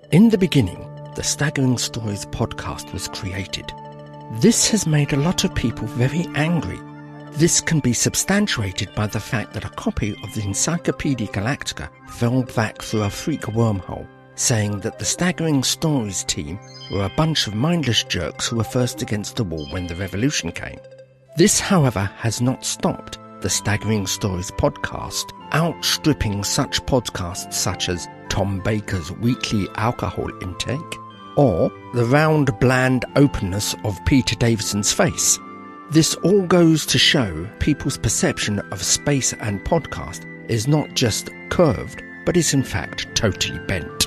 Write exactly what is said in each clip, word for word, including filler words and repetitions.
In the beginning, the Staggering Stories podcast was created. This has made a lot of people very angry. This can be substantiated by the fact that a copy of the Encyclopaedia Galactica fell back through a freak wormhole, saying that the Staggering Stories team were a bunch of mindless jerks who were first against the wall when the revolution came. This, however, has not stopped the Staggering Stories podcast outstripping such podcasts such as Tom Baker's weekly alcohol intake or the round, bland openness of Peter Davison's face. This all goes to show people's perception of space and podcast is not just curved, but is in fact totally bent.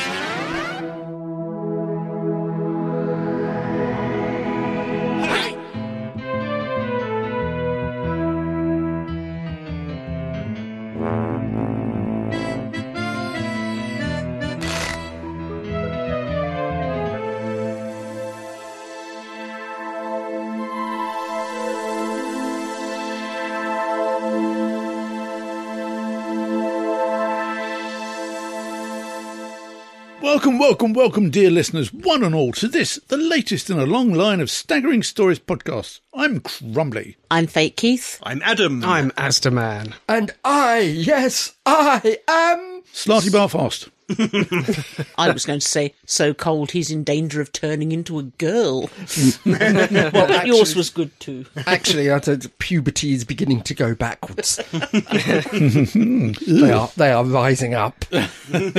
Welcome, welcome, welcome, dear listeners, one and all, to this, the latest in a long line of Staggering Stories podcasts. I'm Crumbly. I'm Fake Keith. I'm Adam. I'm Asdaman. And I, yes, I am... Slarty Barfast. I was going to say, so cold he's in danger of turning into a girl. Well, actually, yours was good too. Actually, I think puberty is beginning to go backwards. they are they are rising up. Dude.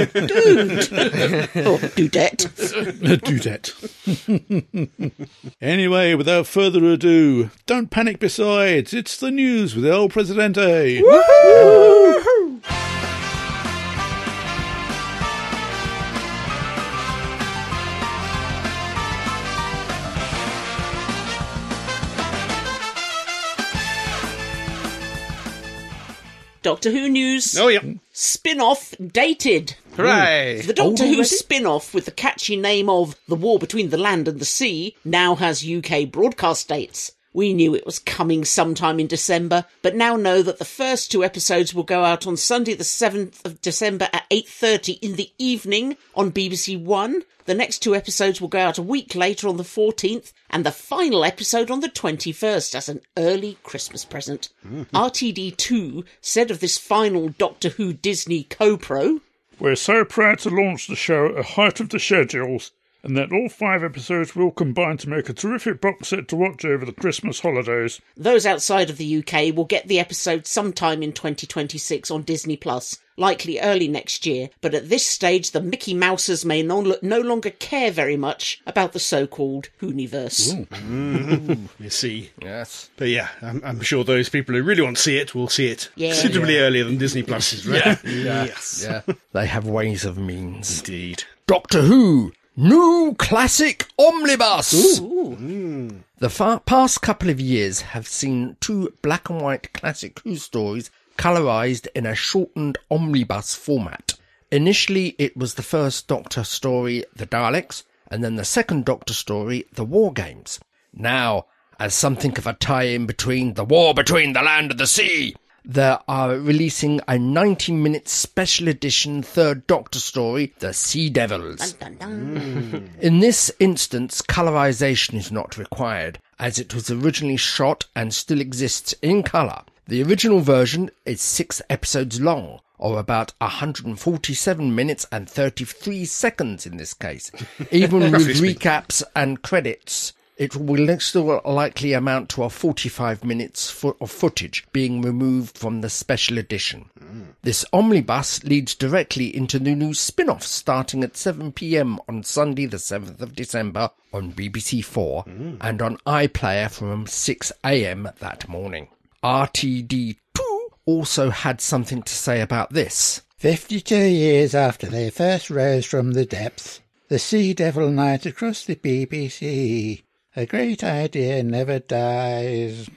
Or dudette. Dudette. Anyway, without further ado, don't panic besides. It's the news with El Presidente. Woo-hoo! Doctor Who news. Oh, yeah. Spin-off dated. Hooray! The Doctor Already? Who spin-off with the catchy name of The War Between the Land and the Sea now has U K broadcast dates. We knew it was coming sometime in December, but now know that the first two episodes will go out on Sunday the seventh of December at eight thirty in the evening on B B C One. The next two episodes will go out a week later on the fourteenth, and the final episode on the twenty-first as an early Christmas present. Mm-hmm. R T D two said of this final Doctor Who Disney co-pro, "We're so proud to launch the show at the height of the schedules, and that all five episodes will combine to make a terrific box set to watch over the Christmas holidays. Those outside of the U K will get the episode sometime in twenty twenty-six on Disney Plus, likely early next year, but at this stage the Mickey Mousers may no, no longer care very much about the so-called Whoniverse." Mm, you see. Yes. But yeah, I'm, I'm sure those people who really want to see it will see it Yeah. considerably Yeah. earlier than Disney Plus is, right? Yeah. Yes. Yeah, they have ways of means. Indeed. Doctor Who, new classic omnibus. Ooh. Mm. The far past couple of years have seen two black and white classic Who stories colorised in a shortened omnibus format. Initially, it was the first Doctor story, The Daleks, and then the second Doctor story, The War Games. Now, as something of a tie-in between The War Between the Land and the Sea, they are releasing a ninety-minute special edition third Doctor story, The Sea Devils. Dun, dun, dun. In this instance, colorization is not required, as it was originally shot and still exists in colour. The original version is six episodes long, or about one hundred forty-seven minutes and thirty-three seconds in this case. Even with Roughly speaking. recaps and credits, it will still likely amount to a forty-five minutes fo- of footage being removed from the special edition. Mm. This omnibus leads directly into the new spin-off starting at seven p.m. on Sunday the seventh of December on B B C Four mm. and on iPlayer from six a.m. that morning. R T D two also had something to say about this. Fifty-two years after they first rose from the depths, the Sea Devil night across the B B C. A great idea never dies.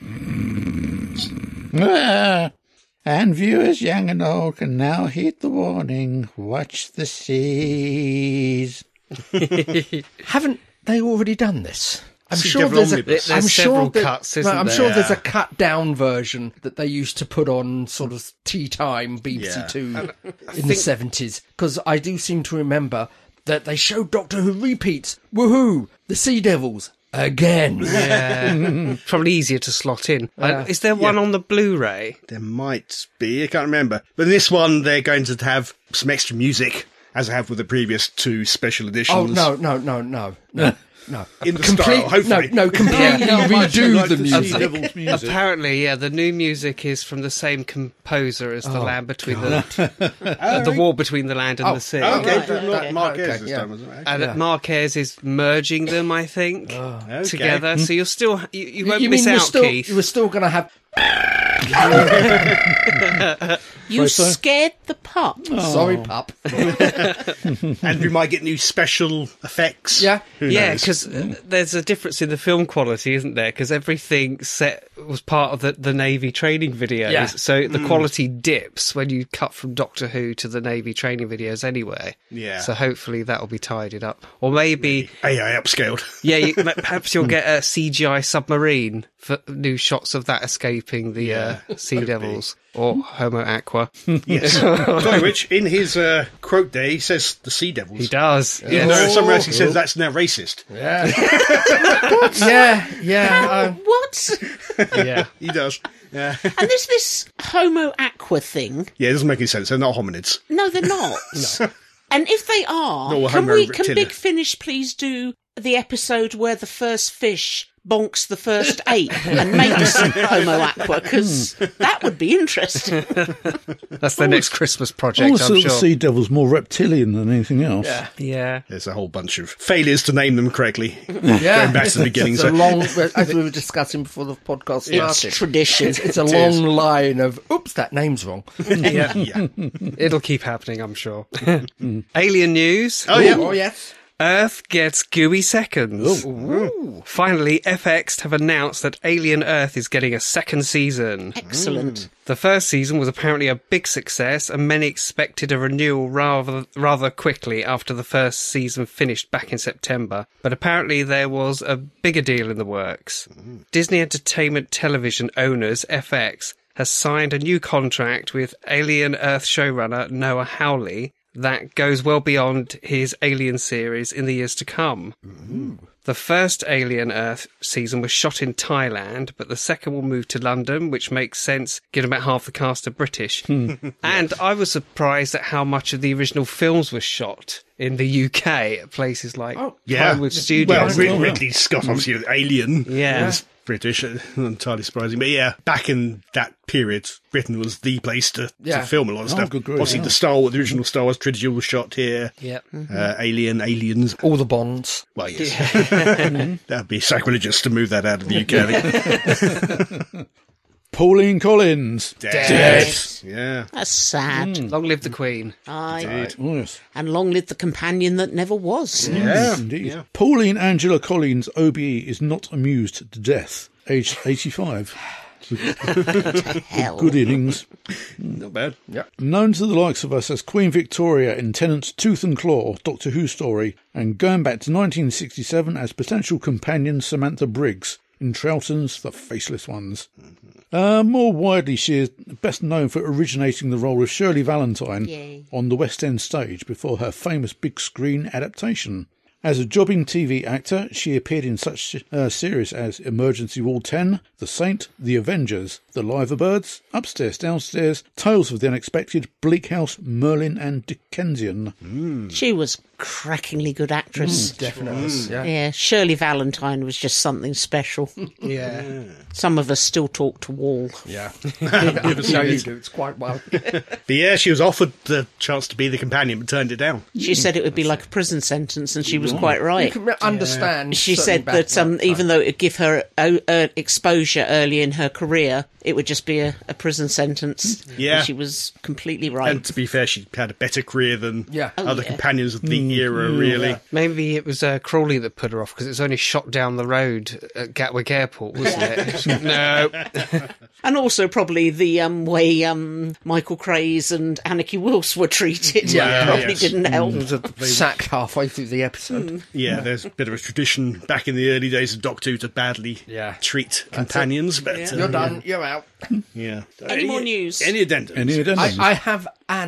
Ah, and viewers young and old can now heed the warning. Watch the seas. Haven't they already done this? I'm Sea sure Devil there's a, Omnibus. There's I'm several sure that- cuts, isn't I'm there? sure there's a Yeah. cut down version that they used to put on sort of tea time B B C Yeah. Two I in the think- seventies, because I do seem to remember that they showed Doctor Who repeats. Woohoo! The Sea Devils. Again. Yeah. Probably easier to slot in. Uh, is there one Yeah. on the Blu-ray? There might be, I can't remember. But in this one, they're going to have some extra music, as I have with the previous two special editions. Oh, no, no, no, no, no. No, In the style, hopefully. No, no, completely How much you redo like the Sea music. Devils music. Apparently, yeah, the new music is from the same composer as the Oh, land between the uh, the war between the land and Oh, the sea. Okay, Right, so okay. Marquez Okay, this yeah. time, wasn't it? And Yeah. Marquez is merging them, I think, Okay. together. So you'll still you, you won't you miss mean out, we're still, Keith. we're still going to have... You so? scared the pup. Sorry, pup. And we might get new special effects. Yeah. Who Yeah, knows? because there's a difference in the film quality, isn't there? Because everything set was part of the, the Navy training videos. Yeah. So the quality dips when you cut from Doctor Who to the Navy training videos anyway. Yeah. So hopefully that'll be tidied up. Or maybe, A I upscaled. yeah, you, perhaps you'll get a C G I submarine for new shots of that escaping the uh, Sea Devils. Or Homo Aqua. Yes. Sorry, which in his uh, quote there, he says the Sea Devils. He does. Even Yes. though somewhere else he says that's now racist. Yeah. yeah, yeah. um, What? Yeah. He does. Yeah. And there's this Homo Aqua thing. Yeah, it doesn't make any sense. They're not hominids. No, they're not. And if they are, No, can Homo we? Can reptilia. Big Finish please do the episode where the first fish bonks the first ape and makes Homo Aqua? Because that would be interesting. That's the next Christmas project, Also, I'm the sure. Sea Devil's more reptilian than anything else. Yeah. Yeah. There's a whole bunch of failures to name them correctly. Yeah. Going back to the beginning. It's So a long, as we were discussing before the podcast It's started. tradition. It's, it's a It long is. line of, oops, that name's wrong. Yeah. yeah. It'll keep happening, I'm sure. Alien news. Oh yeah. Oh, yes. Earth gets gooey seconds. Finally, F X have announced that Alien Earth is getting a second season. Excellent. The first season was apparently a big success, and many expected a renewal rather rather quickly after the first season finished back in September. But apparently there was a bigger deal in the works. Disney Entertainment Television owners, F X, has signed a new contract with Alien Earth showrunner Noah Hawley that goes well beyond his Alien series in the years to come. The first Alien Earth season was shot in Thailand, but the second will move to London, which makes sense given about half the cast are British. And I was surprised at how much of the original films was shot in the U K at places like Yeah. Pinewood Well, Studios. Rid- Ridley Scott, obviously, Alien. Yeah. Was British, uh, not entirely surprising. But yeah, back in that period, Britain was the place to, Yeah. to film a lot of Oh, stuff. good grief, Obviously, yeah. the Star Wars, the original Star Wars trilogy was shot here. Yep. Uh, Alien, Aliens. All the Bonds. Well, yes. That'd be sacrilegious to move that out of the U K. I think. Pauline Collins. Dead. Yeah. That's sad. Long live the Queen. Aye. Oh, yes. And long live the companion that never was. Yeah. Indeed. Pauline Angela Collins, O B E, is not amused to death, aged eighty-five. Hell. Good innings. Not bad. Known to the likes of us as Queen Victoria in Tennant's Tooth and Claw Doctor Who story, and going back to nineteen sixty-seven as potential companion Samantha Briggs in Troughton's The Faceless Ones. Uh, more widely, she is best known for originating the role of Shirley Valentine Yay. on the West End stage before her famous big screen adaptation. As a jobbing T V actor, she appeared in such uh, series as Emergency Wall ten, The Saint, The Avengers, The Liverbirds, Upstairs, Downstairs, Tales of the Unexpected, Bleak House, Merlin and Dickensian. She was crackingly good actress. Definitely. Yeah. Yeah, Shirley Valentine was just something special. Yeah. Some of us still talk to Wall. Yeah. Never seen No, you it. do. It's quite well. But yeah, she was offered the chance to be the companion, but turned it down. She said it would be like a prison sentence, and she was quite right. You can understand. She certain said that um, background, even though it would give her uh, uh, exposure early in her career, it would just be a, a prison sentence. Yeah. And she was completely right. And to be fair, she had a better career than Yeah. Oh, other yeah. companions of the era, really. Maybe it was uh, Crawley that put her off because it was only shot down the road at Gatwick Airport, wasn't it? No. And also probably the um, way um, Michael Craze and Anneke Wills were treated Yeah, probably yes. didn't help. was sacked halfway through the episode. Yeah, there's a bit of a tradition back in the early days of Doctor Who to badly Yeah. treat companions. But You're uh, done. You're out. yeah. Any more news? Any addendums? Any I, addendums? I have an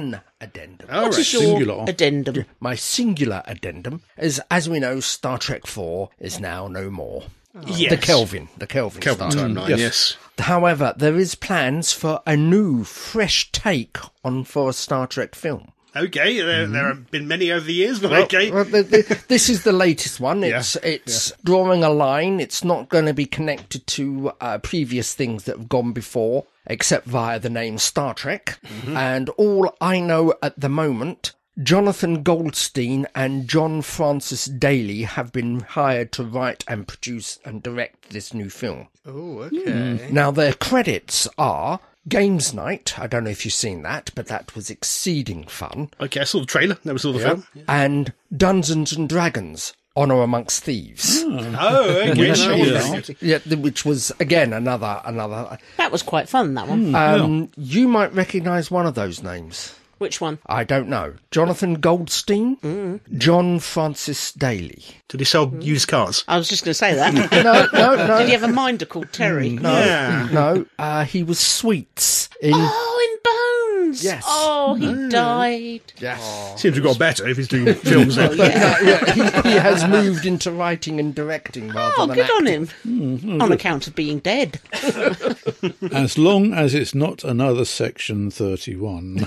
addendum. All What right. is your Singular. addendum? My singular addendum is, as we know, Star Trek four is now no more. Yes. The Kelvin, the Kelvin, Kelvin Star Trek. timeline, yes. yes. However, there is plans for a new, fresh take on for a Star Trek film. Okay, there, there have been many over the years, but Well, okay. well, the, the, this is the latest one. Yeah, It's it's drawing a line. It's not going to be connected to uh, previous things that have gone before, except via the name Star Trek. And all I know at the moment, Jonathan Goldstein and John Francis Daly have been hired to write and produce and direct this new film. Oh, okay. Now, their credits are Games Night. I don't know if you've seen that, but that was exceeding fun. Okay, I saw the trailer. Never saw the film. And Dungeons and Dragons, Honor Amongst Thieves. Oh, okay. Which no, is- very good. Yeah, th- which was again another another. That was quite fun, that one. Um, You might recognise one of those names. Which one? I don't know. Jonathan Goldstein, John Francis Daly. Did he sell used cars? I was just going to say that. No, no, no, Did he have a minder called Terry? no, Yeah. no. Uh, he was Sweets in. Oh, in Bones! Yes. Oh, he died. Yes. Seems to have got better if he's doing films then. Yeah. Yeah, he, he has moved into writing and directing rather Oh, than good on acting. him. On account of being dead. As long as it's not another Section thirty-one.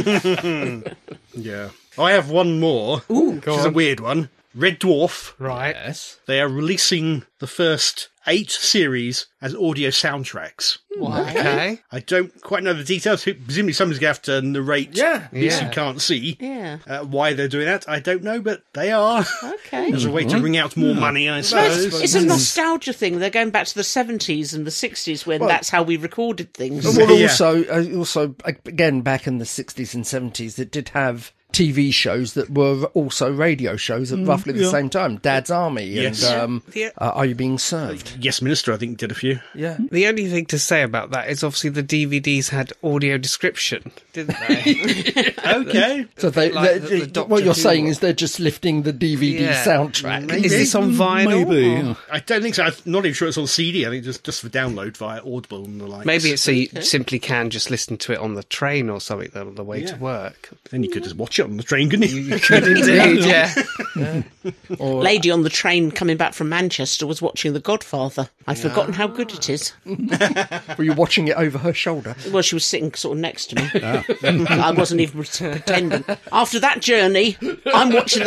Yeah. I have one more, which is a weird one. Red Dwarf. Right. Yes. They are releasing the first eight series as audio soundtracks. Okay. I don't quite know the details. Presumably somebody's going to have to narrate Yeah. bits Yeah. you can't see. Yeah. Uh, why they're doing that, I don't know, but they are. Okay. As a way to wring out more money, I No, suppose. it's, it's a nostalgia thing. They're going back to the seventies and the sixties when that's how we recorded things. Well, Yeah. also, uh, also again, back in the sixties and seventies, it did have T V shows that were also radio shows at roughly the yeah. same time. Dad's Army Yes. and um, Yeah. uh, Are You Being Served? Yes, Minister, I think, did a few. Yeah. The only thing to say about that is obviously the D V Ds had audio description, didn't they? Okay. So they, like they- the- the what Doctor you're Who saying one. is they're just lifting the D V D Yeah. soundtrack. Is this on vinyl? Maybe. or- yeah. I don't think so. I'm not even sure it's on C D. I think just just for download via Audible and the like. Maybe it's so you simply can just listen to it on the train or something on the way Yeah. to work. Then you could just watch it on the train, couldn't you? You could indeed, yeah. Or, Lady on the train coming back from Manchester was watching The Godfather. I'd forgotten how good it is. were you watching it over her shoulder? Well, she was sitting sort of next to me. I wasn't even pretending. After that journey, I'm watching The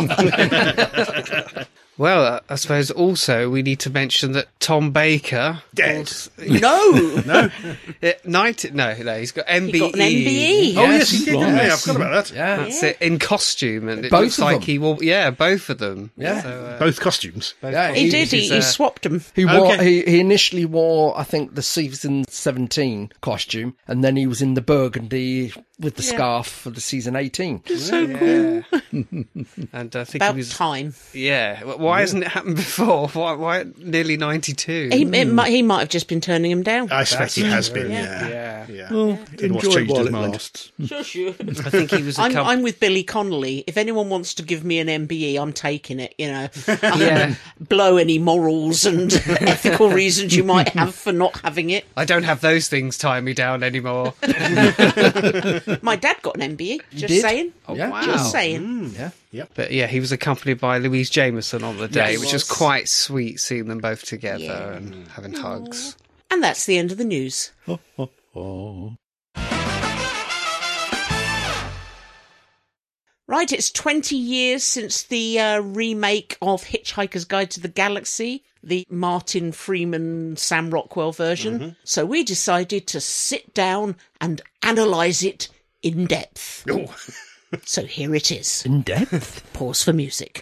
Godfather. Well, uh, I suppose also we need to mention that Tom Baker Dead. was- No! No. Uh, ninety no, no, he's got M B E. He got an M B E. Oh, yes, he did. Right. didn't he? I forgot about that. Yeah. That's it, in costume, and it Both looks of like them. he wore, yeah, both of them. Yeah. So, uh, Both costumes. Yeah, He did. He, is, he uh, swapped them. He wore. Okay. He, he initially wore, I think, the season seventeen costume, and then he was in the burgundy with the scarf for the season eighteen. So cool. and I think About he was, time. yeah. w- Why hasn't it happened before? Why, why nearly ninety-two? He, it might, he might have just been turning him down. I suspect he has been, Yeah. yeah. Yeah. Yeah. Well, Didn't want to enjoy it change while his it mind. lasts. Sure, sure. I think he was a I'm, com- I'm with Billy Connolly. If anyone wants to give me an M B E, I'm taking it, you know. Yeah. Blow any morals and ethical reasons you might have for not having it. I don't have those things tie me down anymore. My dad got an M B E, just did? saying. Yeah. wow. Just saying. Yeah. But yeah, he was accompanied by Louise Jameson on the day, Yes. which was quite sweet seeing them both together Yeah. and having hugs. And that's the end of the news. Oh, oh, oh. Right, it's twenty years since the uh, remake of Hitchhiker's Guide to the Galaxy, the Martin Freeman, Sam Rockwell version. So we decided to sit down and analyse it in depth. Oh. So here it is. In depth. Pause for music.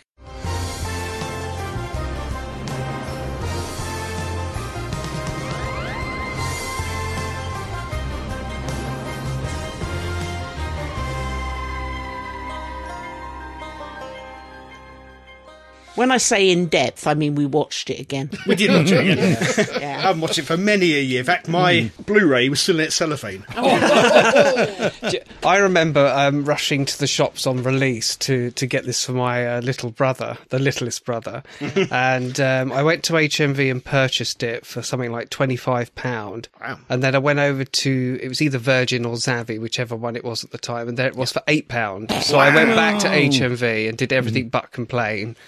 When I say in depth, I mean we watched it again. We did watch it, yeah. I Yeah. haven't watched it for many a year. In fact, my Blu-ray was still in its cellophane. I I remember um, rushing to the shops on release to, to get this for my uh, little brother, the littlest brother. and um, I went to H M V and purchased it for something like twenty-five pounds. Wow. And then I went over to, it was either Virgin or Zavvi, whichever one it was at the time, and there it was for eight pounds. So I went back to H M V and did everything but complain.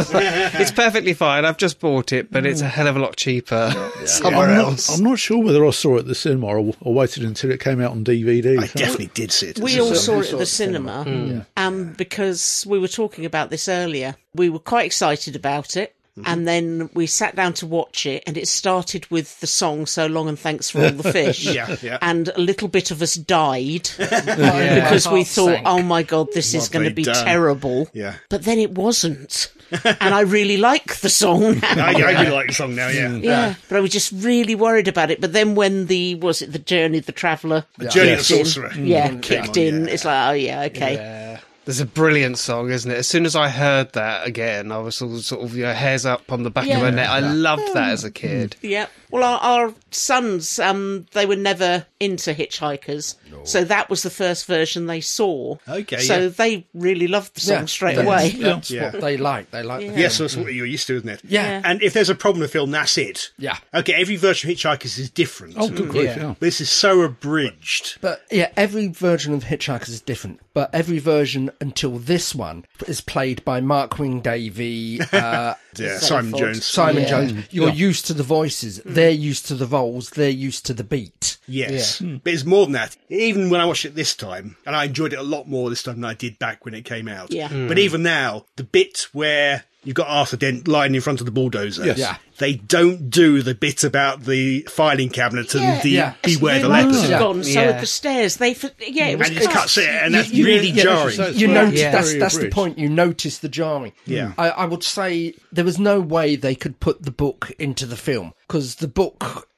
It's perfectly fine. I've just bought it, but it's a hell of a lot cheaper somewhere I'm else. Not, I'm not sure whether I saw it at the cinema or, or waited until it came out on D V D. I definitely did see it. We all saw it at the cinema, um, because we were talking about this earlier. We were quite excited about it. And then we sat down to watch it, and it started with the song "So Long and Thanks for All the Fish." Yeah, yeah. And a little bit of us died Yeah. because we heart thought, sank. "Oh my God, this is What going to have be they done? terrible." Yeah. But then it wasn't, and I really like the song. I, I really like the song now, yeah. Yeah, but I was just really worried about it. But then when the was it the Journey of the Traveller, Journey of kicked the in, Sorcerer. yeah, Mm. kicked Yeah. in, it's like, oh yeah, okay. Yeah. There's a brilliant song, isn't it? As soon as I heard that again, I was all sort of, you know, hairs up on the back Yeah. of my neck. I loved that as a kid. Yeah. Well, our, our sons, um, they were never into Hitchhikers, so that was the first version they saw. Okay, So yeah. they really loved the song Yeah, straight that's- away. That's Yeah. what they like. They like. the Yes, film. that's what you're used to, isn't it? Yeah. And if there's a problem with the film, that's it. Yeah. Okay, every version of Hitchhikers is different. Oh, good grief, Yeah. yeah. This is so abridged. But yeah, every version of Hitchhikers is different. But every version until this one is played by Mark Wing Davey, uh, Yeah, Simon Ford. Jones. Simon Yeah. Jones. You're used to the voices. They're used to the roles. They're used to the beat. Yes. But it's more than that. Even when I watched it this time, and I enjoyed it a lot more this time than I did back when it came out. Yeah. Mm. But even now, the bit where you've got Arthur Dent lying in front of the bulldozer, Yes. Yeah. they don't do the bit about the filing cabinet and Yeah. the Yeah. beware the The lights leopard. have Yeah. gone, so Yeah. at the stairs, they, f- yeah, it was And it just class. cuts it, and that's You- you- really yeah, jarring. so it's You very- notice Yeah. that's very that's the abridged. point. You notice the jarring. Yeah. I, I would say there was no way they could put the book into the film because the book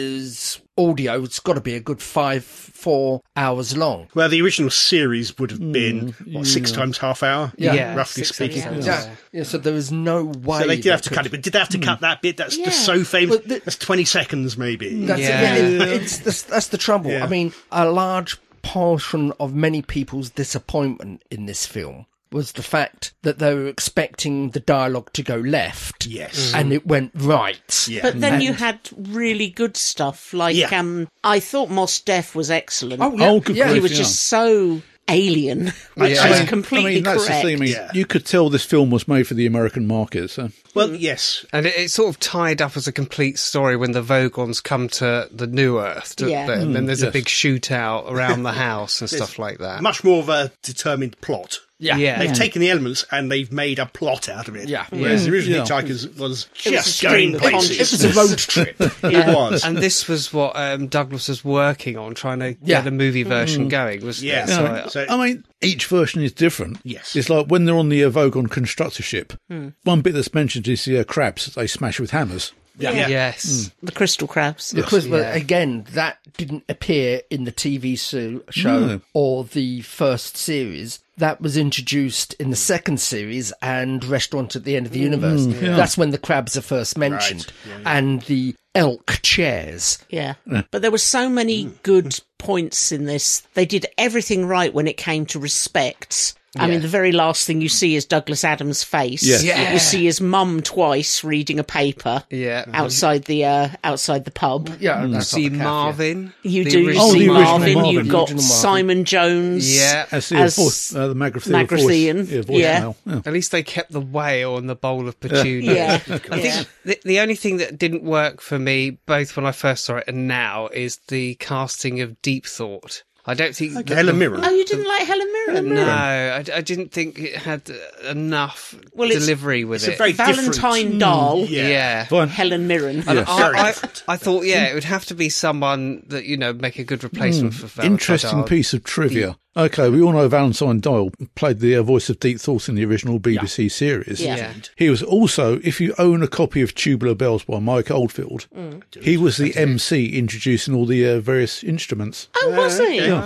is audio. It's got to be a good five, four hours long. Well, the original series would have been, what, six times half hour? Yeah. Yeah, Roughly six, speaking. seven Yeah, yeah. So there was no way. So they did have to could- cut it, but did they have to cut that bit? That's Yeah. just so famous. But the- That's twenty seconds, maybe. That's Yeah. it. Yeah, it- it's that's, that's the trouble. Yeah. I mean, a large portion of many people's disappointment in this film was the fact that they were expecting the dialogue to go left. Yes. And it went right. Yeah. But then And- you had really good stuff, like, Yeah. um, I thought Mos Def was excellent. Oh, yeah. Oh, good yeah. He grief, was yeah. just so alien, which Yeah. is I mean- completely I mean, that's correct. the thing. I mean, Yeah. you could tell this film was made for the American market. So. Well, yes. And it, it's sort of tied up as a complete story when the Vogons come to the New Earth. don't Yeah. they? And then there's yes. a big shootout around the house and stuff like that. Much more of a determined plot. Yeah. Yeah. They've taken the elements and they've made a plot out of it. Yeah. Whereas the original Yeah. Hitchhikers was was just a going stream of places. It was a road trip. It was. And this was what um, Douglas was working on, trying to Yeah. get a movie version going. Was Yeah. So, Yeah. So- I mean, each version is different. Yes. It's like when they're on the uh, Vogon constructor ship, one bit that's mentioned is the uh, crabs that they smash with hammers. Yeah. yes. The crystal crabs. Because, well, Yeah. again, that didn't appear in the T V so- show No. or the first series. That was introduced in the second series and Restaurant at the End of the Universe. That's when the crabs are first mentioned. And the elk chairs. Yeah. But there were so many good points in this. They did everything right when it came to respect. I mean, the very last thing you see is Douglas Adams' face. Yes. Yeah. You see his mum twice reading a paper Yeah. outside the uh, outside the pub. Yeah, You that's see not the calf, yeah. Marvin. You the do original see the original Marvin. Marvin. You've got Original Marvin. Simon Jones. Yeah. As the, As voice, uh, the Magritte Magrithian, voice, yeah, yeah. voicemail. Yeah. At least they kept the whale and the bowl of petunia. Yeah. I Yeah. think the, the only thing that didn't work for me, both when I first saw it and now, is the casting of Deep Thought. I don't think... Okay, the- Helen Mirren. Oh, you didn't like Helen Mirren? No, I, I didn't think it had uh, enough Well, it's- delivery with It's a it. very different. Valentine Doll, Yeah. yeah. Fine. Helen Mirren. And Yes. I, Very I, different. I thought, yeah, it would have to be someone that, you know, make a good replacement for Valentine. Interesting Doll. piece of trivia. Okay, we all know Valentine Doyle played the uh, voice of Deep Thought in the original B B C series. Yeah. Yeah. He was also, if you own a copy of Tubular Bells by Mike Oldfield, he was the M C introducing all the uh, various instruments. Oh, was he? Oh,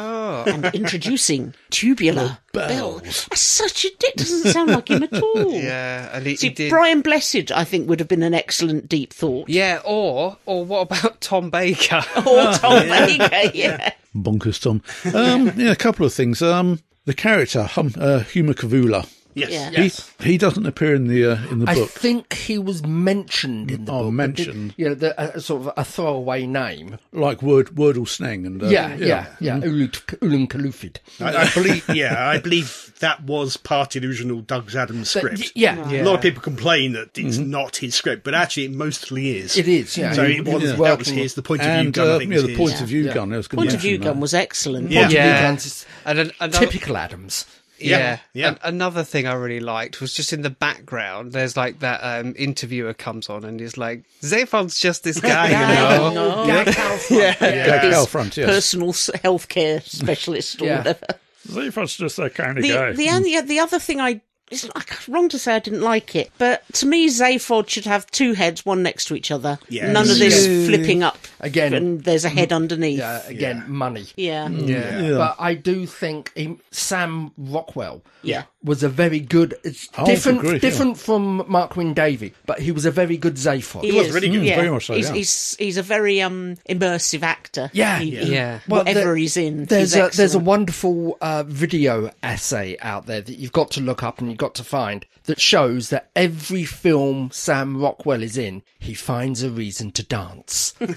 And introducing Tubular Bells. Bells. That's such a dick. Doesn't sound like him at all. Yeah, and he, See, he did. Brian Blessed, I think, would have been an excellent deep thought. Yeah, or or what about Tom Baker? Or Tom Baker, yeah. Bonkers Tom. Um, yeah, a couple of things. Um, the character, hum, uh, Huma Kavula. Yes. Yeah. Yes. He, he doesn't appear in the uh, in the I book. think he was mentioned in the Oh, book. mentioned. You know, the, uh, sort of a throwaway name. Like Word, Wordle Snang. And, uh, yeah, yeah, yeah. Mm-hmm. Ulut- Ulun Kalufid. I, I believe, yeah, I believe that was part of the original Douglas Adams script. Yeah, Yeah. A lot of people complain that it's not his script, but actually it mostly is. it is. Yeah, So He it was was, that was working his. The point of view And gun, I uh, think, yeah, was the his. point of view Yeah. gun. I was gonna Point of view mention that. gun was excellent. Yeah. Point of view Yeah. guns is And an, another, typical Adams. Yeah, Yeah. An- another thing I really liked was just in the background. There's like that um, interviewer comes on and is like, "Zaphod's just this guy, you know." No. Gag Halfront. Yeah. Gag His Halfront, yes. personal s- healthcare specialist or Yeah. whatever. Zaphod's just that kind of guy. The, the, only, the other thing I... It's like, wrong to say I didn't like it, but to me, Zaphod should have two heads, one next to each other. Yes. None of this Yeah. flipping up Again. and there's a head underneath. Yeah, again, money. Yeah. Yeah. Yeah. But I do think he, Sam Rockwell Yeah. was a very good. It's Oh, different, good grief, different from Mark Wynne Davey, but he was a very good Zaphod. He, was is. really good. Yeah. Very much so, He's, yeah. he's, he's a very um, immersive actor. Yeah. He- Yeah. he- Yeah. Well, Whatever there- he's in, There's he's a there's a excellent. wonderful uh, video essay out there that you've got to look up and you've got to find that shows that every film Sam Rockwell is in, he finds a reason to dance. he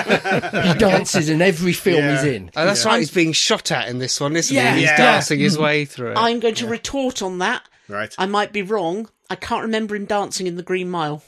dances in every film Yeah. he's in. Oh, that's right. He's being shot at in this one, isn't Yeah. he? He's Yeah. dancing his way through it. I'm going to retort on that. Right. I might be wrong. I can't remember him dancing in the Green Mile.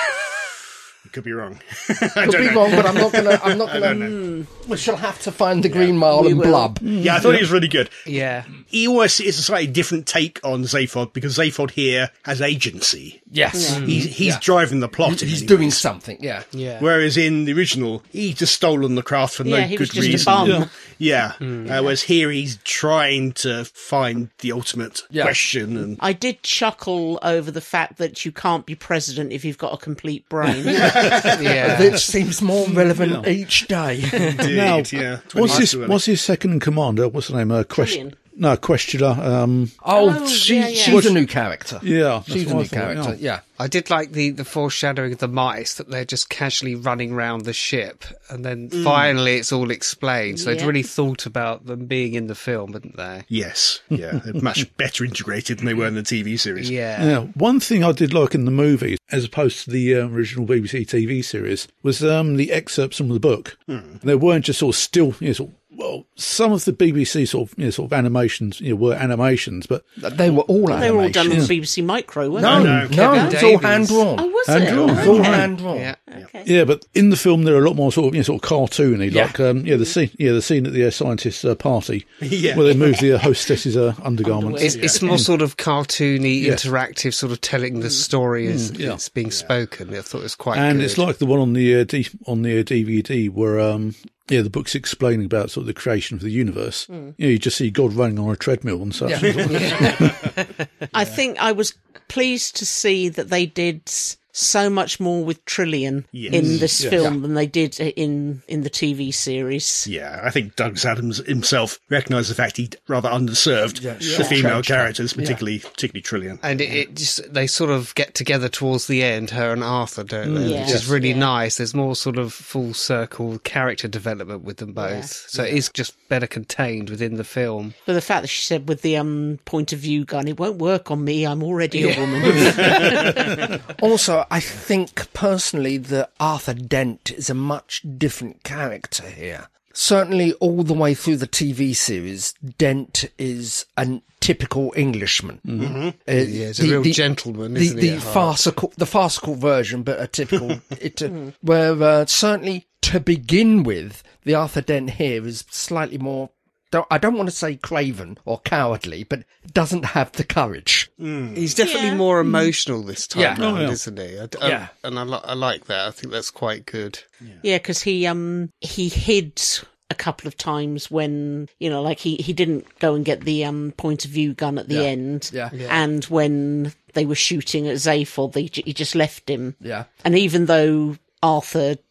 Could be wrong. Could be wrong, but I'm not gonna. I'm not gonna. We shall have to find the Green Mile We and will. Blub. Yeah, I thought he was really good. yeah. He almost is a slightly different take on Zaphod because Zaphod here has agency. Yes, He's he's Yeah. driving the plot. in he's many doing ways. something. Yeah, Yeah. Whereas in the original, he just stolen the craft for no Yeah, he was good just a reason. bum. Yeah. Uh, whereas here, he's trying to find the ultimate Yeah. question. And I did chuckle over the fact that you can't be president if you've got a complete brain. Yeah. That seems more relevant each day. indeed, Now, yeah. what's his, twenty what's his second in command? Uh, What's the name? Uh, question. Trillian. No, Questioner. Um, Oh, Oh, she, yeah, yeah. she's a new character. yeah. she's that's a what new I thought, character. yeah. Yeah. I did like the, the foreshadowing of the mice, that they're just casually running around the ship, and then finally it's all explained. So they'd Yeah. really thought about them being in the film, hadn't they? Yes, yeah. They're much better integrated than they were in the T V series. Yeah. Yeah, one thing I did like in the movie, as opposed to the uh, original B B C T V series, was um, the excerpts from the book. They weren't just sort of still, you know, sort of, well, some of the B B C sort of, you know, sort of animations, you know, were animations, but They were all They were all done on animations. B B C Micro, weren't No, they? no, Kevin it was all Davies. hand drawn. Oh, was Hand it? drawn. It was all Okay. hand drawn. Yeah. Okay. yeah, but in the film they're a lot more sort of, you know, sort of cartoony, Yeah. like um, yeah, the scene, yeah, the scene at the uh, scientists' uh, party, Yeah. where they move the uh, hostess's uh, undergarments. It's, it's more sort of cartoony, Yes. interactive, sort of telling the story as yeah. it's being spoken. I thought it was quite and good. it's like the one on the uh, D- on the uh, D V D where um yeah the book's explaining about sort of the creation of the universe. You know, you just see God running on a treadmill and such. I think I was pleased to see that they did s- so much more with Trillian Yes. in this Yes. film than they did in in the T V series. Yeah, I think Douglas Adams himself recognised the fact he'd rather underserved Yeah, the sure. female Trench characters, particularly particularly Trillian. And it, it just, they sort of get together towards the end, her and Arthur, don't they? Mm. Which is Yes. really Yeah. nice. There's more sort of full circle character development with them both. Yeah. So it is just better contained within the film. But the fact that she said with the um point of view gun, it won't work on me. I'm already a woman. Also, I think personally that Arthur Dent is a much different character here. Certainly, all the way through the T V series, Dent is a typical Englishman. Mm-hmm. Uh, Yeah, he's a real gentleman, the, isn't he, the at heart? farcical, the farcical version, but a typical. it, uh, where uh, certainly to begin with, the Arthur Dent here is slightly more. don't- I don't want to say craven or cowardly, but doesn't have the courage. He's definitely Yeah. more emotional this time Yeah. round, Oh, yeah. isn't he? I, I- Yeah. And I, li- I like that. I think that's quite good. Yeah, because he um he hid a couple of times when, you know, like he, he didn't go and get the um point of view gun at the Yeah. end. Yeah. And when they were shooting at Zaphod, they, j- he just left him. Yeah. And even though Arthur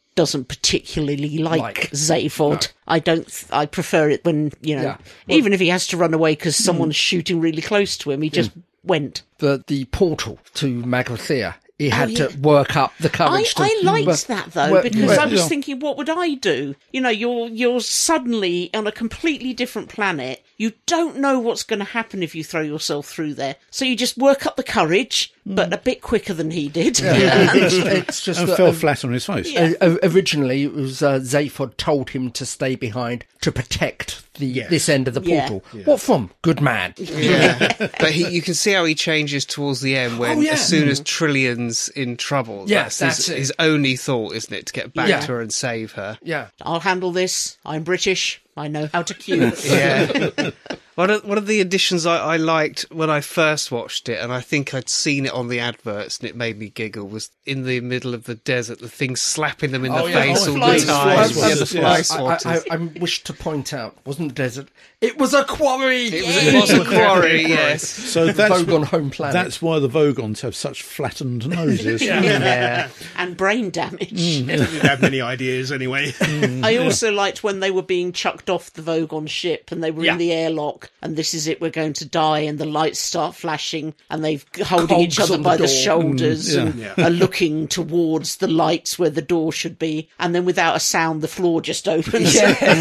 doesn't particularly like, Like. Zaphod. I don't. th- I prefer it when you know, Yeah. even if he has to run away because someone's shooting really close to him, he just went. The the portal to Magrathea. He had yeah. to work up the I, courage to. I liked well, that though well, because well, I was yeah. thinking, what would I do? You know, you're you're suddenly on a completely different planet. You don't know what's going to happen if you throw yourself through there, so you just work up the courage, but a bit quicker than he did. it's, it's just And that, fell uh, flat on his face. Yeah. uh, originally, it was uh, Zaphod told him to stay behind to protect the Yes. this end of the Yeah. portal. What from? Good man. Yeah, but he, you can see how he changes towards the end when, Oh, yeah. as soon as Trillion's in trouble, Yeah, that's, that's his, it. his only thought, isn't it, to get back Yeah. to her and save her. Yeah. I'll handle this. I'm British. I know how to queue. Yeah. One of, one of the additions I, I liked when I first watched it, and I think I'd seen it on the adverts and it made me giggle, was in the middle of the desert, the thing slapping them in the Oh, yeah. face Oh, all fly the time. swatters, Yeah, the yes. fly I- I, swatters. I, I wish to point out, wasn't the desert? It was a quarry. It was, it was a quarry, yes. So that's Vogon home planet. that's why the Vogons have such flattened noses. Yeah. And brain damage. Didn't have many ideas anyway. I also liked when they were being chucked off the Vogon ship and they were Yeah. in the airlock and this is it, we're going to die, and the lights start flashing and they've holding each Cogs other on the by the door. shoulders Mm, and yeah. are looking towards the lights where the door should be, and then without a sound the floor just opens.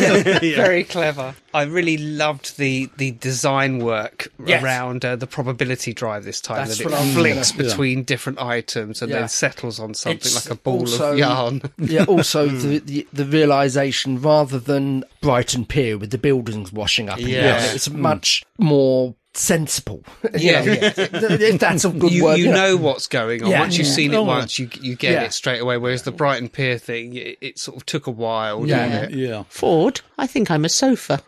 Very clever. I really loved the, the design work Yes. around uh, the probability drive this time. That's that what it I was flicks gonna- between different items and Yeah. then settles on something It's like a ball also- of yarn. Yeah, also the, the the realization, rather than Brighton Pier with the buildings washing up and Yes. down, it's much more sensible. You Yeah. know, if that's a good You, word. you know what's going on. Yeah. Once you've Yeah. seen it Oh, once, you you get Yeah. it straight away. Whereas the Brighton Pier thing, it, it sort of took a while, Yeah. didn't it? Yeah. Ford, I think I'm a sofa.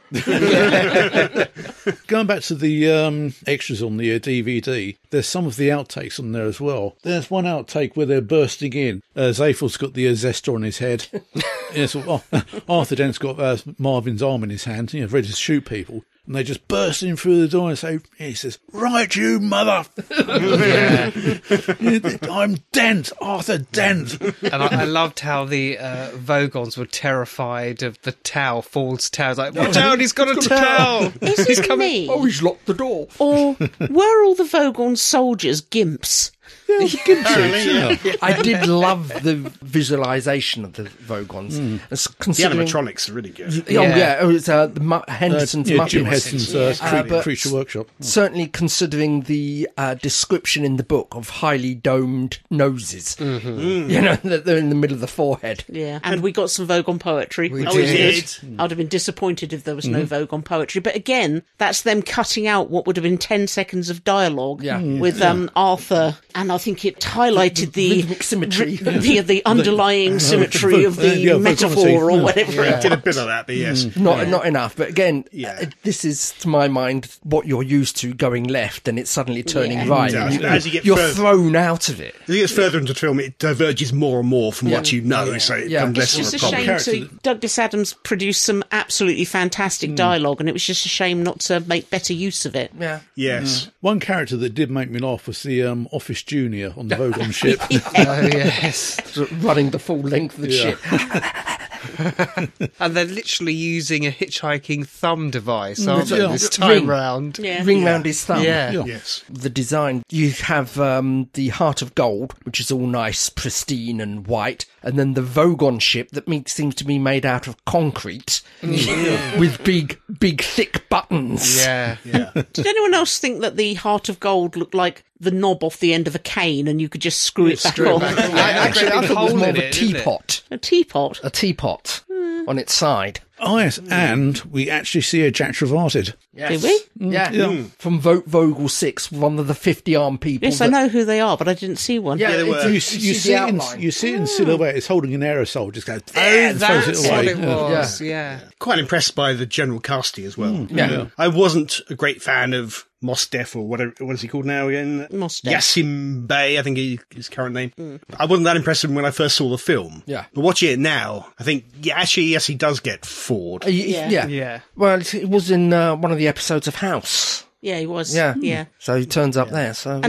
Going back to the um, extras on the uh, D V D, there's some of the outtakes on there as well. There's one outtake where they're bursting in. Uh, Zaphod's got the uh, Zestor on his head. yeah, so, oh, Arthur Dent's got uh, Marvin's arm in his hand, you know, ready to shoot people. And they just burst in through the door and say, he says, "Right, you mother! I'm Dent, Arthur Dent." And I, I loved how the uh, Vogons were terrified of the towel, Ford's towel. It's like, watch out, he's got a towel! Is He's it coming. me? Oh, he's locked the door. Or were all the Vogon soldiers gimps? Yeah, it's a good suit, yeah. I did love the visualization of the Vogons. As The considering, animatronics are really good. Oh yeah, it was uh, the Mu- Henderson's yeah, Muppets. Jim Henson's uh, Uh, cre- but Creature Workshop. Certainly, considering the uh, description in the book of highly domed noses, you know, that they're in the middle of the forehead. Yeah, and we got some Vogon poetry. We which was did. good. I'd have been disappointed if there was no Vogon poetry. But again, that's them cutting out what would have been ten seconds of dialogue Yeah. Mm. with um, Arthur, and I think it highlighted the Rhythmic symmetry. the, the underlying symmetry of the yeah, metaphor Vogonacy. or whatever. I did a bit of that, but yes. Not not enough, but again, Yeah. uh, this is to my mind what you're used to going left, and it's suddenly turning Yeah. right. Yeah, You- as you get you're further- thrown out of it. As it gets further into the film, it diverges more and more from what you know, so it Yeah. becomes less It's of just a a problem. shame Character to Douglas Adams produced some absolutely fantastic dialogue, and it was just a shame not to make better use of it. Yeah. Yes. One character that did make me laugh was the um, Office Junior on the Vogon ship. Oh, yes. Sort of running the full length of the Yeah. ship. And they're literally using a hitchhiking thumb device, aren't they, Yeah. this time Ring. round? Yeah. Ring round his thumb. Yeah. Yeah. Yes. The design, you have um, the Heart of Gold, which is all nice, pristine and white, and then the Vogon ship that me- seems to be made out of concrete with big, big, thick buttons. Yeah. Did anyone else think that the Heart of Gold looked like the knob off the end of a cane and you could just screw it back screw it on? back on. I, actually, I Big thought it was hole more in of a it, isn't it? teapot. A teapot? A teapot on its side. Oh, yes, and we actually see a Jack Travarted. Did we? Yeah. Yeah. From Vo- Vogel six, one of the fifty armed people. Yes, I that- know who they are, but I didn't see one. Yeah, they it's- were. You, you s- you see see the it in, outline. you see it in silhouette. It's holding an aerosol. Just goes, Oh, and throws that's it away. what it Yeah. was. Yeah. Quite impressed by the general casting as well. Yeah. I wasn't a great fan of Mos Def or whatever. What is he called now again? Mos Def. Yassim Bey, I think he, his current name. I wasn't that impressed with him when I first saw the film. Yeah. But watching it now, I think, yeah, actually, yes, he does get Ford. Uh, y- Yeah. yeah. Yeah. Well, it it was in uh, one of the episodes of House. Yeah, he was. Yeah. Yeah. So he turns up there. So And yeah.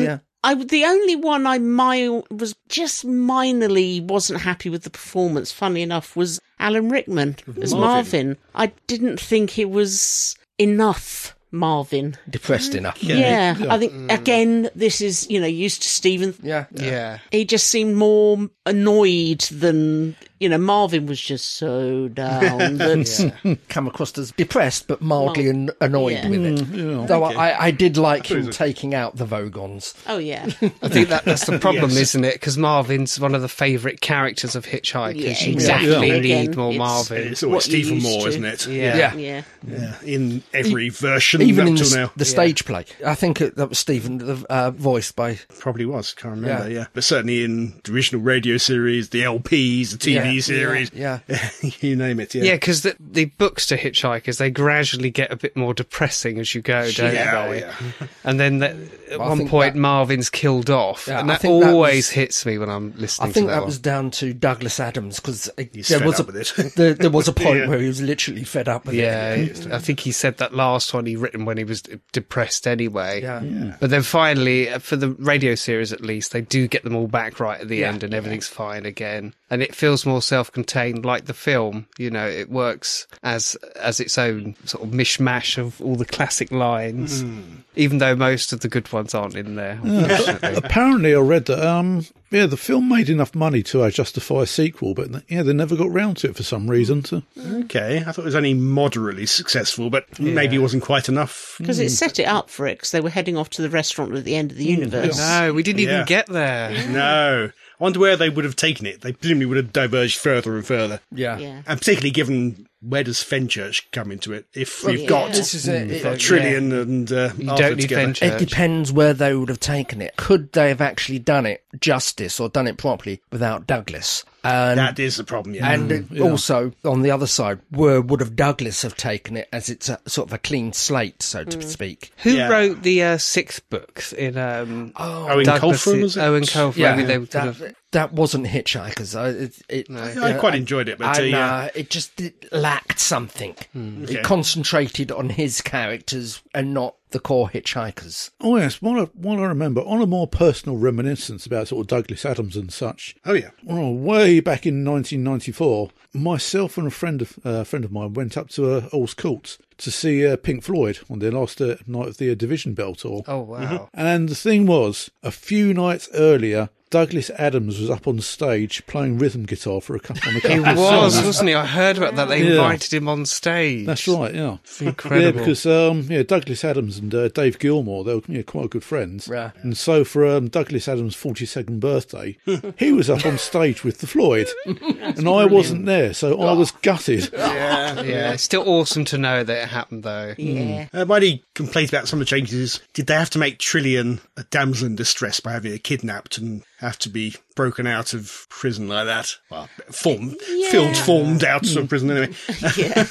I the only one I mile was just minorly wasn't happy with the performance. Funny enough, was Alan Rickman as Marvin. Marvin. I didn't think it was enough Marvin. Depressed enough. Yeah, I think again this is you know used to Stephen. Yeah. Yeah. He just seemed more annoyed than you know. Marvin was just so down that Come across as depressed, but mildly an- annoyed Yeah. with it. yeah. Though I, I did like him taking out the Vogons. oh yeah, I think that that's the problem, Yes. isn't it? Because Marvin's one of the favourite characters of Hitchhikers. Yeah, you exactly. definitely Yeah. need Again, more it's- Marvin. It's always What you Stephen used Moore, to. isn't it? Yeah. Yeah. yeah. Yeah. In every version Even up in till the, now. the stage play. I think it, that was Stephen, the, uh, voiced by... Probably was, can't remember, Yeah. yeah. But certainly in the original radio series, the L Ps, the T V Yeah. series, Yeah. you name it, yeah. Yeah, because the, the books to Hitchhikers, they gradually get a bit more depressing as you go, don't Yeah, they? yeah. And then the, at Well, I one think point, that- Marvin's killed off. Yeah, and I that think that always was- hits me when I'm listening I think to that, that one. was down to Douglas Adams, because He's there fed was up a with it. there, there was a point Yeah. where he was literally fed up with Yeah, it. I think he said that last one he written when he was depressed anyway. Yeah. Yeah. But then finally, uh, for the radio series at least, they do get them all back right at the Yeah. end and everything's fine again. And it feels more self-contained like the film. You know, it works as as its own sort of mishmash of all the classic lines, even though most of the good ones aren't in there, unfortunately. Apparently, I read that um, yeah, the film made enough money to uh, justify a sequel, but yeah, they never got round to it for some reason. To Okay, I thought it was only moderately successful, but maybe it wasn't quite enough. Because it set it up for it, because they were heading off to the restaurant at the end of the universe. No, we didn't Yeah. even get there. No. I wonder where they would have taken it. They presumably would have diverged further and further. Yeah. Yeah. And particularly given where does Fenchurch come into it? If we've yeah. got This is it. we've got it- Trillian and uh, You Arthur don't need together. Fenchurch. It depends where they would have taken it. Could they have actually done it justice or done it properly without Douglas? And, That is the problem, yeah. and it- also, on the other side, where would have Douglas have taken it as it's a, sort of a clean slate, so to speak? Who Yeah. wrote the uh, sixth book in um, Owen Douglas- Colfran, was it? Owen Colfran. Maybe they could that, have... that wasn't Hitchhikers. I, it, it, I quite enjoyed it, but, I, uh, yeah. nah, it just it lacked something. Okay. It concentrated on his characters and not the core Hitchhikers. oh yes, what I, what I remember on a more personal reminiscence about sort of Douglas Adams and such. Oh, yeah. Well, way back in nineteen ninety-four, myself and a friend of uh, a friend of mine went up to uh, Earl's Court to see uh, Pink Floyd on their last uh, night of the uh, Division Bell tour. Oh, wow. And the thing was, a few nights earlier, Douglas Adams was up on stage playing rhythm guitar for a couple on a He couple of was, songs. wasn't he? I heard about that. They Yeah. invited him on stage. That's right, yeah. incredible. Yeah, because um, yeah, Douglas Adams and uh, Dave Gilmour, they were yeah, quite good friends. Yeah. And so for um, Douglas Adams' forty-second birthday, he was up on stage with the Floyd. and I wasn't there, so I was gutted. Yeah, yeah. It's still awesome to know that it happened, though. Yeah. Uh, my only complaint about some of the changes is, did they have to make Trillian a damsel in distress by having her kidnapped and have to be broken out of prison like that? Well, formed, filled, formed out of prison anyway. Yeah.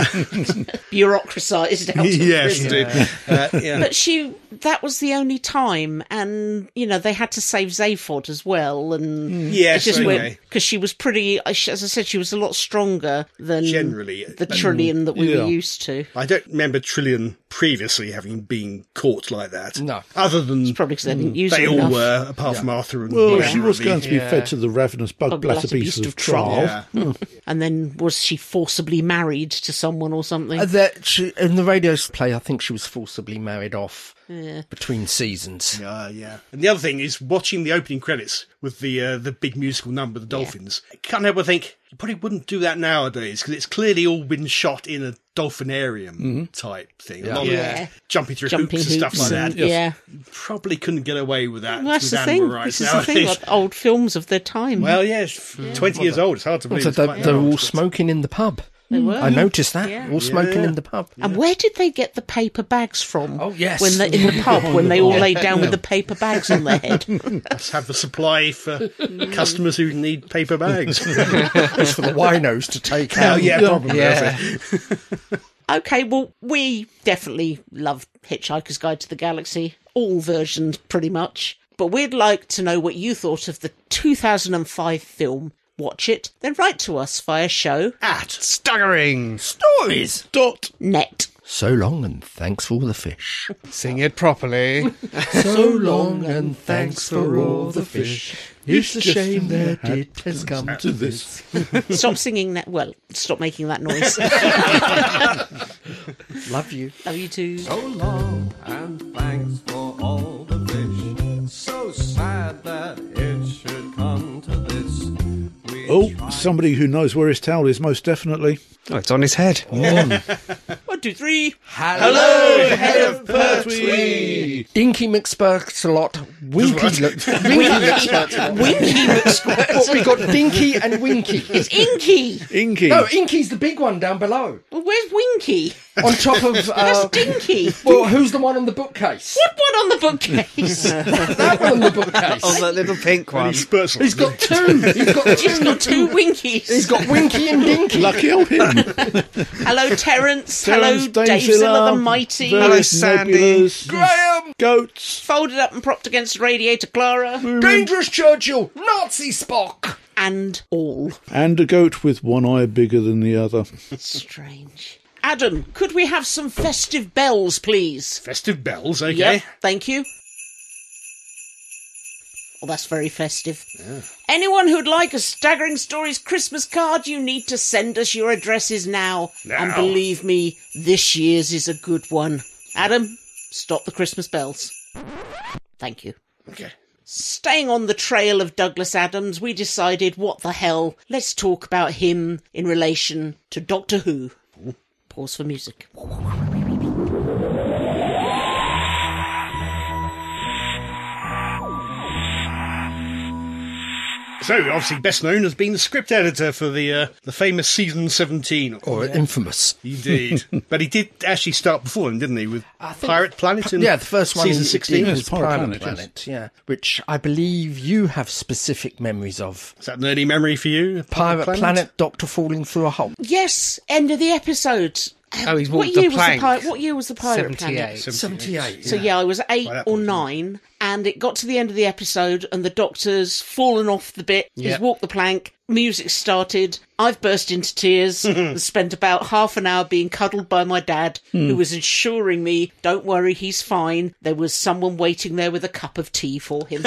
Bureaucracised out of yes, prison. indeed. Uh, yeah. But she, that was the only time, and, you know, they had to save Zaphod as well, and Yes, it just okay. went, because she was pretty, as I said, she was a lot stronger than Generally, the but- Trillian that we Yeah. were used to. I don't remember Trillian previously having been caught like that. No. Other than Probably because they didn't use they it all enough. were, apart from Arthur and Well, Whoever she was the- going to be Yeah. fed to the ravenous bug Bug bladder bladder beast beast of of Trial. trial. Yeah. And then was she forcibly married to someone or something? Uh, that she, in the radio play, I think she was forcibly married off Yeah. between seasons. Uh, yeah. And the other thing is watching the opening credits with the uh, the big musical number, the Dolphins. I can't help but think you probably wouldn't do that nowadays because it's clearly all been shot in a dolphinarium type thing. A lot of Yeah. jumping through Jumping hoops and stuff like and- that. Yeah. Probably couldn't get away with that Well, that's with the animal thing. rights This is the thing. nowadays. Like old films of their time. Well, yes, twenty years old. It's hard to believe. So it's they, quite they're old, all but- smoking in the pub. They were. I noticed that. Yeah. All smoking Yeah. in the pub. And where did they get the paper bags from? Oh, yes. When they, in the pub, when they all laid down with the paper bags on their head. Let's have the supply for customers who need paper bags. It's for the winos to take Oh, out. yeah, probably. Yeah. Okay, well, we definitely love Hitchhiker's Guide to the Galaxy. All versions, pretty much. But we'd like to know what you thought of the two thousand five film. Watch it, then write to us via show At Staggering. Stories. Dot. net. So long and thanks for all the fish. Sing it properly. So long and thanks for all the fish. It's a shame that it has come to this. Stop singing that. Well, stop making that noise. Love you. Love you too. So long and thanks for all the fish. So sad that it should come to this. We Oh, tried- somebody who knows where his towel is, most definitely. Oh, it's on his head. One, two, three. Hello, Head of Pertwee! Dinky McSpurksalot, Winky, look, Winky McSpurksalot. Winky McSquirt. What we got, Dinky and Winky. It's Inky. Inky. No, Inky's the big one down below, Well, where's Winky? on top of. That's Uh, Dinky. well, who's the one on the bookcase? What one on the bookcase? That one on the bookcase. Oh, that little pink one. Spurtle. He's got two. He's got two. He's got two Winkies. He's got Winky and Dinky. Lucky old him. Hello, Terence. Hello, Terence, Dame Dave Zilla Zilla, the Mighty. various Hello, Sandy. nebulas, Graham. Goats. Folded up and propped against the radiator, Clara. Dangerous Churchill. Nazi Spock. And all. And a goat with one eye bigger than the other. Strange. Adam, could we have some festive bells, please? Festive bells, okay. Yep, thank you. Well, that's very festive. Anyone who'd like a Staggering Stories Christmas card, you need to send us your addresses now. Now. And believe me, this year's is a good one. Adam, stop the Christmas bells. Thank you. Okay. Staying on the trail of Douglas Adams, we decided, what the hell, let's talk about him in relation to Doctor Who. Pause for music. So, obviously best known as being the script editor for the uh, the famous season seventeen. Or infamous. Indeed. But he did actually start before him, didn't he, with think- Pirate Planet in Yeah, the first one season he sixteen? did Yes, was Pirate Pirate Planet, Planet, yes. yeah, which I believe you have specific memories of. Is that an early memory for you? Pirate Planet, Doctor falling through a hole. Yes, end of the episode. Oh, he's what walked the year was the plank. pirate? What year was the Pirate Planet? seventy-eight. seventy-eight. So yeah, I was eight By that or point, nine, and it got to the end of the episode, and the Doctor's fallen off the bit. He's Yep. walked the plank. Music started. I've burst into tears and spent about half an hour being cuddled by my dad, who was assuring me, "Don't worry, he's fine. There was someone waiting there with a cup of tea for him."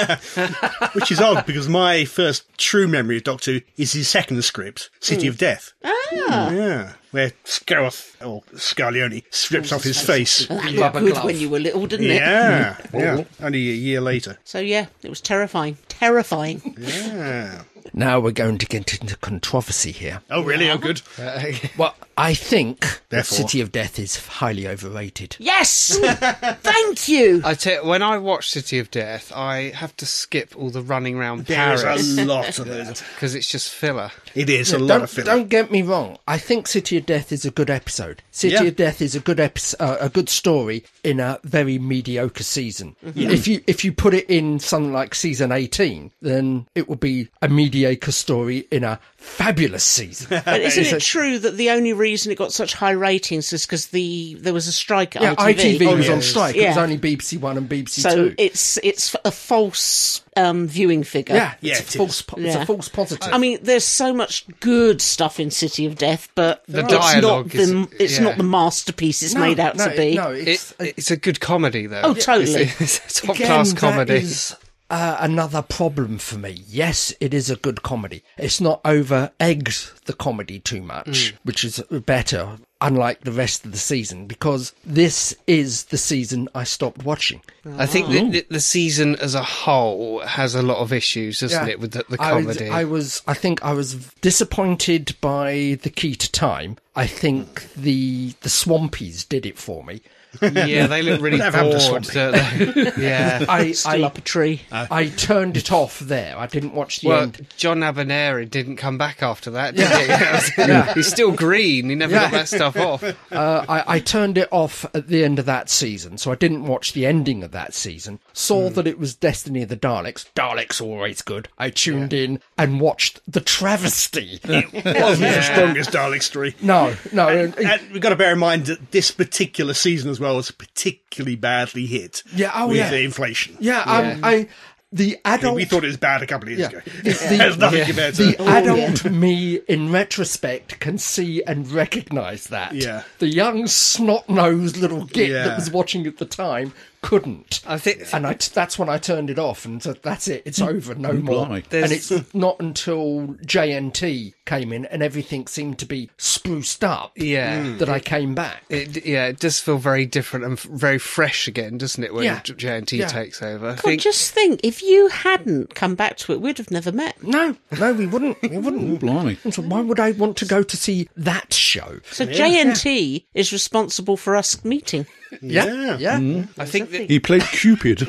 Which is odd, because my first true memory of Doctor Who is his second script, City of Death. Ah, Yeah. Where Scarroth, or Scarleone, strips off his face. that Rubber looked good glove. when you were little, didn't it? Yeah. Yeah. Only a year later. So yeah, it was terrifying. Terrifying. Yeah. Now we're going to get into controversy here. Oh, really? Oh, good. Well, I think that Therefore- City of Death is highly overrated. Yes! Thank you! I tell when I watch City of Death, I have to skip all the running around There's Paris a lot of it. because it's just filler. It is a lot Don't, of filler. don't get me wrong. I think City of Death is a good episode. City Yeah. of Death is a good episode, uh, a good story in a very mediocre season. If you if you put it in something like season eighteen, then it would be a mediocre story in a fabulous season. But isn't It's it a- true that the only reason it got such high ratings is because the there was a strike at Yeah, I T V? I T V was Oh, on yes. strike. It was Yeah. only B B C One and B B C So Two. it's it's a false um, viewing figure. yeah, Yeah, it's, it a false, is. po- it's Yeah. a false positive. I mean, there's so much good stuff in City of Death, but The it's not dialogue is- the it's yeah. not the masterpiece it's No, made out no, to be. No, It, it's, it's a good comedy, though. Oh, totally. It's, it's a top Again, class that comedy. is, uh, another problem for me. Yes, it is a good comedy. It's not over eggs the comedy too much, which is better, unlike the rest of the season, because this is the season I stopped watching. I think the, the, the season as a whole has a lot of issues, doesn't Yeah. it, with the, the I was, comedy? I was, I think I was disappointed by The Key to Time. I think the the Swampies did it for me. Yeah, they look really Whatever happened to bored. Swampy? don't they? Yeah. I, Still I, up a tree. I turned it off there. I didn't watch the Well, end. John Abernary didn't come back after that, did he? Yeah. He's still green. He never got Yeah. that stuff off. Uh, I, I turned it off at the end of that season, so I didn't watch the ending of that season. Saw that it was Destiny of the Daleks. Daleks always good. I tuned in and watched the travesty. Wasn't the strongest Dalek story. No, no. And, it- and we've got to bear in mind that this particular season as well was particularly badly hit Yeah, oh, with yeah. the inflation. yeah, um, I. the I adult... mean, we thought it was bad a couple of years Yeah. ago. The- the- There's nothing yeah. compared to... The adult me, in retrospect, can see and recognise that. Yeah. The young, snot-nosed little git Yeah. that was watching at the time couldn't. I think And I t- that's when I turned it off and said, that's it, it's over, no more. blimey. And it's not until J N T came in and everything seemed to be spruced up Yeah. that I came back. It, yeah, it does feel very different and f- very fresh again, doesn't it, when Yeah. J N T Yeah. takes over? I God, think just think, if you hadn't come back to it, we'd have never met. No, no, we wouldn't. We wouldn't. Blimey. So why would I want to go to see that show? So J N T is responsible for us meeting. Yeah, yeah. I think that He played Cupid.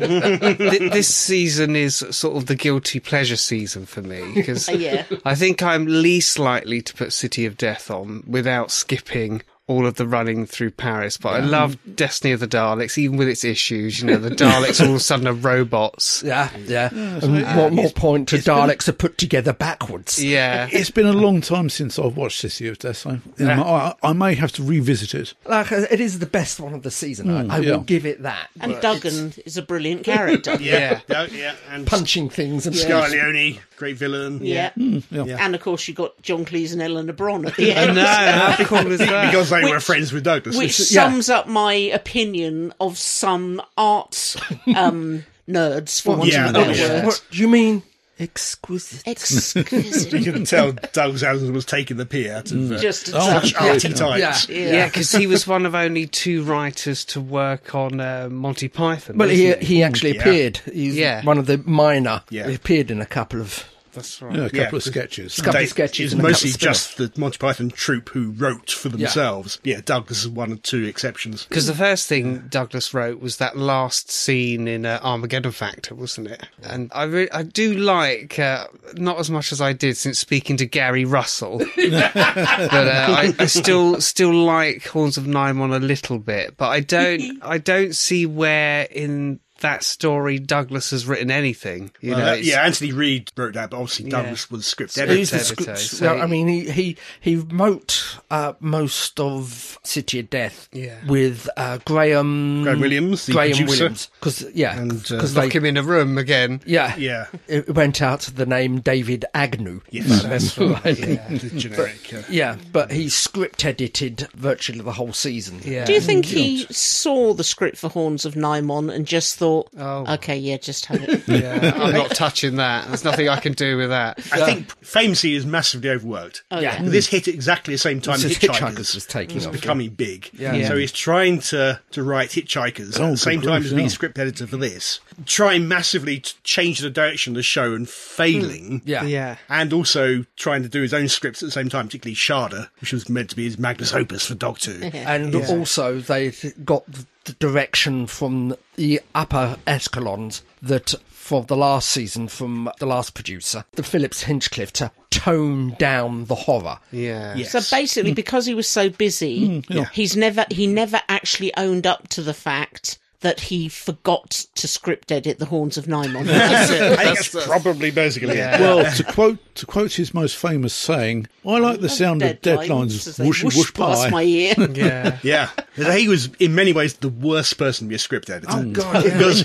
th- this season is sort of the guilty pleasure season for me because Yeah. I think I'm least likely to put City of Death on without skipping all of the running through Paris. But I love Destiny of the Daleks, even with its issues. You know, the Daleks all of a sudden are robots. Yeah, yeah. And what more point to Daleks are put together backwards? Yeah. It's been a long time since I've watched City of Death, so you know, I, I may have to revisit it. Like, uh, it is the best one of the season. I, I yeah. will give it that. And But Duggan is a brilliant character. Yeah, yeah, yeah. And punching things and Scarlett Leone, great villain. Yeah. yeah. And of course, you got John Cleese and Eleanor Bron at the end. No, how cool is that? Because they were Which- friends with Douglas. Which Yeah. sums up my opinion of some arts um, nerds, for want Yeah, of a better oh, yeah. word. What do you mean? Exquisite. Exquisite. You can tell Douglas Adams was taking the pee out of uh, Just such arty Yeah. types. Yeah, because he was one of only two writers to work on uh, Monty Python. Well, he wasn't he actually Yeah. appeared. He's Yeah. one of the minor. Yeah. He appeared in a couple of. That's right. Yeah, a couple Yeah, of because- sketches. Couple of They- sketches It's and a couple mostly of just the Monty Python troupe who wrote for themselves. Yeah, Douglas is one or two exceptions. Because the first thing Douglas wrote was that last scene in uh, Armageddon Factor, wasn't it? And I re- I do like, uh, not as much as I did since speaking to Gary Russell, but uh, I, I still still like Horns of Nimon a little bit. But I don't I don't see where in that story Douglas has written anything. You Well, know, that- it's- yeah, Anthony Reid wrote that, but obviously Douglas was script So editor. He's the editor, script- so- I mean, he he he wrote uh, most of City of Death Yeah. with uh, Graham Graham Williams, the Graham producer. Williams, because yeah, And, uh, because lock him in a room again. yeah, Yeah. it went out to the name David Agnew. Yes. That's right. Yeah, the generic. Uh, Yeah, but he script edited virtually the whole season. Yeah. Do you think he saw the script for Horns of Nimon and just thought, Oh. okay, yeah, just have it? Yeah, I'm not touching that. There's nothing I can do with that. I think Famousy is massively overworked. Oh, Yeah. yeah. This hit at exactly the same time This is Hitchhikers, Hitchhikers was taking was off, becoming big. Yeah. So he's trying to, to write Hitchhikers Oh, at the same good time grief, as being yeah. script editor for this. Trying massively to change the direction of the show and failing. Yeah. Yeah. And also trying to do his own scripts at the same time, particularly Sharda, which was meant to be his magnus opus for Doctor Who. And also, they got the direction from the upper echelons that for the last season from the last producer, the Phillips Hinchcliffe, to tone down the horror. Yeah. Yes. So basically, because he was so busy, yeah. he's never he never actually owned up to the fact that he forgot to script edit the Horns of Nimon. I think that's probably basically it. Well, to quote to quote his most famous saying, "I like the sound of deadlines as they whoosh whoosh whoosh past pie." my ear. Yeah. Yeah. He was, in many ways, the worst person to be a script editor. Oh, God, yeah. Because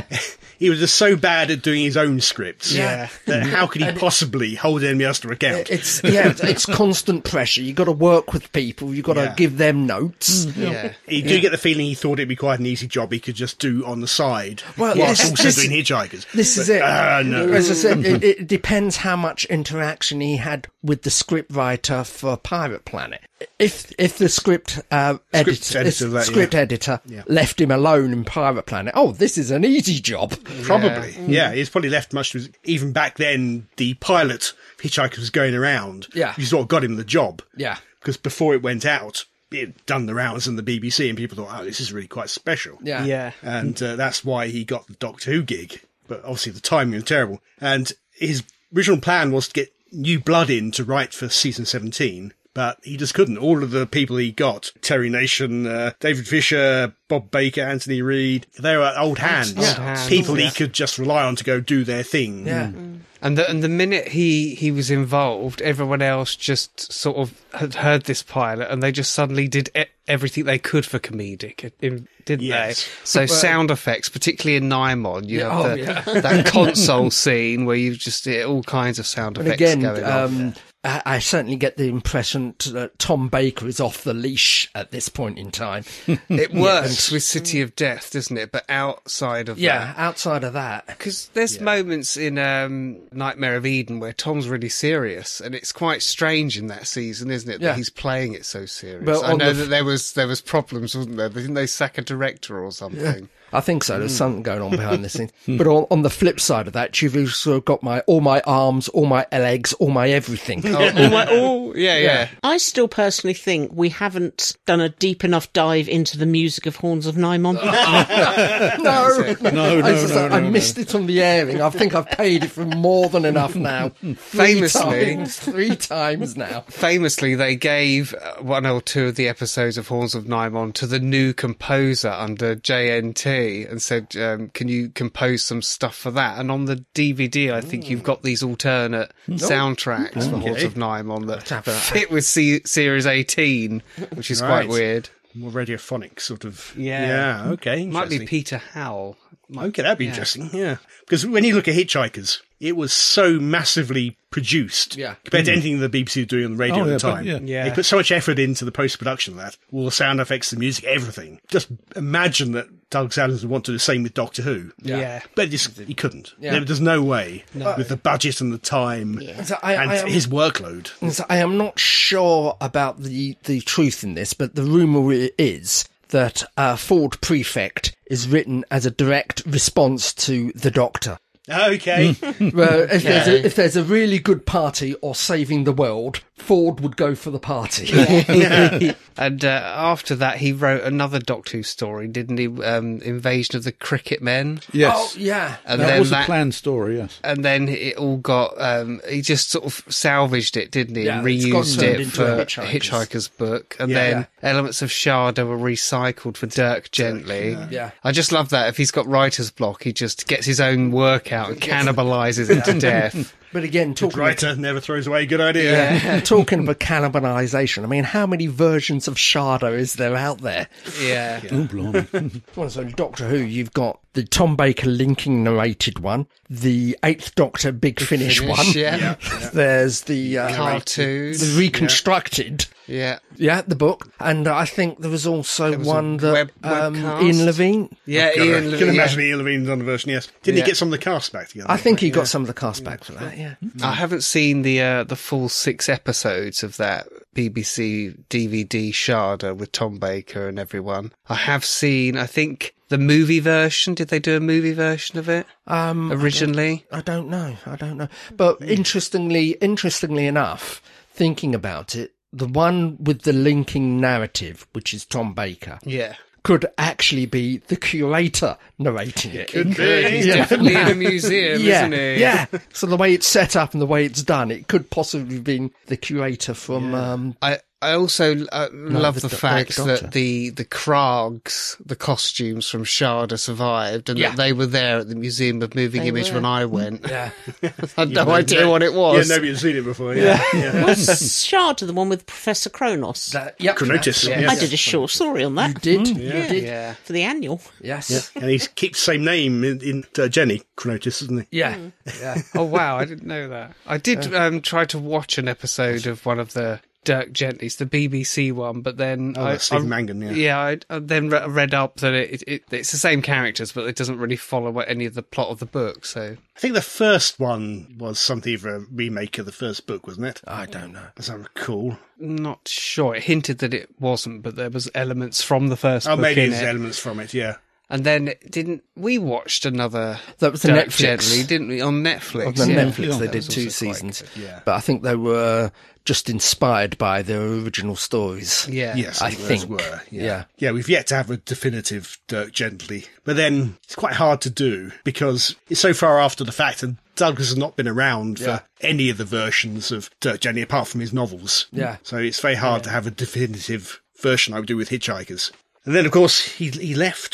he was just so bad at doing his own scripts. Yeah. That how could he possibly hold anybody else to account? It's yeah, it's constant pressure. You've got to work with people. You've got to Yeah. give them notes. Yeah. You do get the feeling he thought it'd be quite an easy job he could just do on the side, Well, whilst this- also this- doing Hitchhikers. This But, is it. ah, no. As I said, it, it depends how much interaction he had with the script writer for Pirate Planet. If if the script uh, editor, editor, if that, script yeah. editor Yeah. left him alone in Pirate Planet, oh, this is an easy job. Probably. Yeah. he's probably left much to his, even back then, the pilot of Hitchhikers was going around. Yeah. Which is what got him the job. Yeah. Because before it went out, it had done the rounds on the B B C and people thought, oh, this is really quite special. Yeah. Yeah. And uh, that's why he got the Doctor Who gig. But obviously the timing was terrible. And his original plan was to get new blood in to write for season seventeen. But he just couldn't. All of the people he got, Terry Nation, uh, David Fisher, Bob Baker, Anthony Reid, they were old hands. Old hands, People yeah. he could just rely on to go do their thing. Yeah. And the, and the minute he, he was involved, everyone else just sort of had heard this pilot and they just suddenly did e- everything they could for comedic, didn't Yes. they? So sound effects, particularly in Nimon, you Yeah, have oh, the, yeah. that console scene where you've just uh, all kinds of sound And effects again, going on. um, I, I certainly get the impression that Tom Baker is off the leash at this point in time. It works with City of Death, doesn't it? But outside of Yeah, that. outside of that. Because there's moments in um, Nightmare of Eden where Tom's really serious, and it's quite strange in that season, isn't it? That Yeah. he's playing it so serious. Well, I on know the- that there was there was problems, wasn't there? Didn't they sack a director or something? I think so. There's something going on behind the scenes. But on, on the flip side of that, you've also got my all my arms, all my legs, all my everything. Oh, oh, my, oh, yeah, yeah. I still personally think we haven't done a deep enough dive into the music of Horns of Nimon. no, No, no, I, just- no, I no, missed it on the airing. I think I've paid it for more than enough now. Three Famously- times, three times now. Famously, they gave uh, one or two of the episodes of Horns of Nimon to the new composer under J N T and said, um, can you compose some stuff for that? And on the D V D, I think you've got these alternate soundtracks for Horns of Nimon that fit with C- Series eighteen, which is Right. quite weird. More radiophonic sort of. Yeah. Yeah, okay. Might be interesting. Peter Howell. Might- Okay, that'd be yeah. interesting, yeah. Because when you look at Hitchhikers, it was so massively produced Yeah. compared to anything the B B C were doing on the radio Oh, at yeah, the but- time. yeah. Yeah. They put so much effort into the post-production of that. All the sound effects, the music, everything. Just imagine that Douglas Adams would want to do the same with Doctor Who. Yeah. But it just, he couldn't. Yeah. There- There's no way with the budget and the time So I, and I am, his workload. so I am not sure about the, the truth in this, but the rumour is that uh, Ford Prefect is written as a direct response to The Doctor. Okay. Well, if, there's a, if there's a really good party or saving the world, Ford would go for the party. And uh, after that, he wrote another Doctor Who story, didn't he? Um, Invasion of the Cricket Men. Yes. Oh, yeah. And that then was that, a planned story, yes. and then it all got, um, he just sort of salvaged it, didn't he? Yeah, and it's got reused turned it into for a Hitchhiker's. Hitchhiker's. book. And Yeah, then elements of Sharda were recycled for Dirk Gently. Yeah. I just love that. If he's got writer's block, he just gets his own work out and cannibalizes it to death. But again, talking Writer never throws away a good idea. Yeah, talking about cannibalisation. I mean, how many versions of Shardo is there out there? Yeah. Oh, blimey. Well, so in Doctor Who, you've got the Tom Baker linking narrated one, the Eighth Doctor Big Finish, Finish, one. yeah. There's the uh, Cartoons. the reconstructed. Yeah. Yeah, the book, and I think there was also There was a one that web- um, webcast. Ian Levine. Yeah, God, Ian I Levine. can yeah. imagine Ian Levine's on the version, yes. Didn't Yeah. he get some of the cast back together? I think he got some of the cast back for that. Yeah, I haven't seen the uh, the full six episodes of that B B C D V D Sharda with Tom Baker and everyone. I have seen, I think, the movie version. Did they do a movie version of it um, originally? I don't know. I don't know. But interestingly, interestingly enough, thinking about it, the one with the linking narrative, which is Tom Baker, Yeah. could actually be the curator narrating it. Could Good. be. He's definitely in a museum, yeah, isn't he? yeah. So the way it's set up and the way it's done, it could possibly have been the curator from. Um, I, I also uh, love the the, Do- fact the Doctor. that the, the Krogs, the costumes from Sharda survived and Yeah. that they were there at the Museum of Moving They Image were. when I went. yeah, I had no idea what it was. Yeah, nobody had seen it before. Yeah, yeah. Was Sharda the one with Professor Kronos? that, yep, Chronotis. that's- Yeah. I did a short story on You that did, you Yeah. did, Yeah. for the annual. yes, And he keeps the same name in, in uh, Jenny, Chronotis, doesn't he? yeah, yeah. Oh wow, I didn't know that. I did um, try to watch an episode of one of the Dirk Gentlys, the B B C one, but then Oh, I, that's Stephen I- Mangan, yeah. yeah, I, I then re- read up that it, it it's the same characters, but it doesn't really follow what- any of the plot of the book. So I think the first one was something of a remake of the first book, wasn't it? I don't know. As I recall. not sure. It hinted that it wasn't, but there was elements from the first Oh, book maybe in there's it. elements from it, yeah. And then didn't we watched another That was the Dirk Netflix. Gently, didn't we, on Netflix? On the Yeah. Netflix, they That did was two also quite seasons, good. Yeah. but I think they were just inspired by their original stories. Yeah. Yes, I those think. were. Yeah. Yeah. yeah, we've yet to have a definitive Dirk Gently. But then it's quite hard to do because it's so far after the fact and Douglas has not been around Yeah. for any of the versions of Dirk Gently apart from his novels. Yeah. So it's very hard to have a definitive version I would do with Hitchhikers. And then, of course, he he left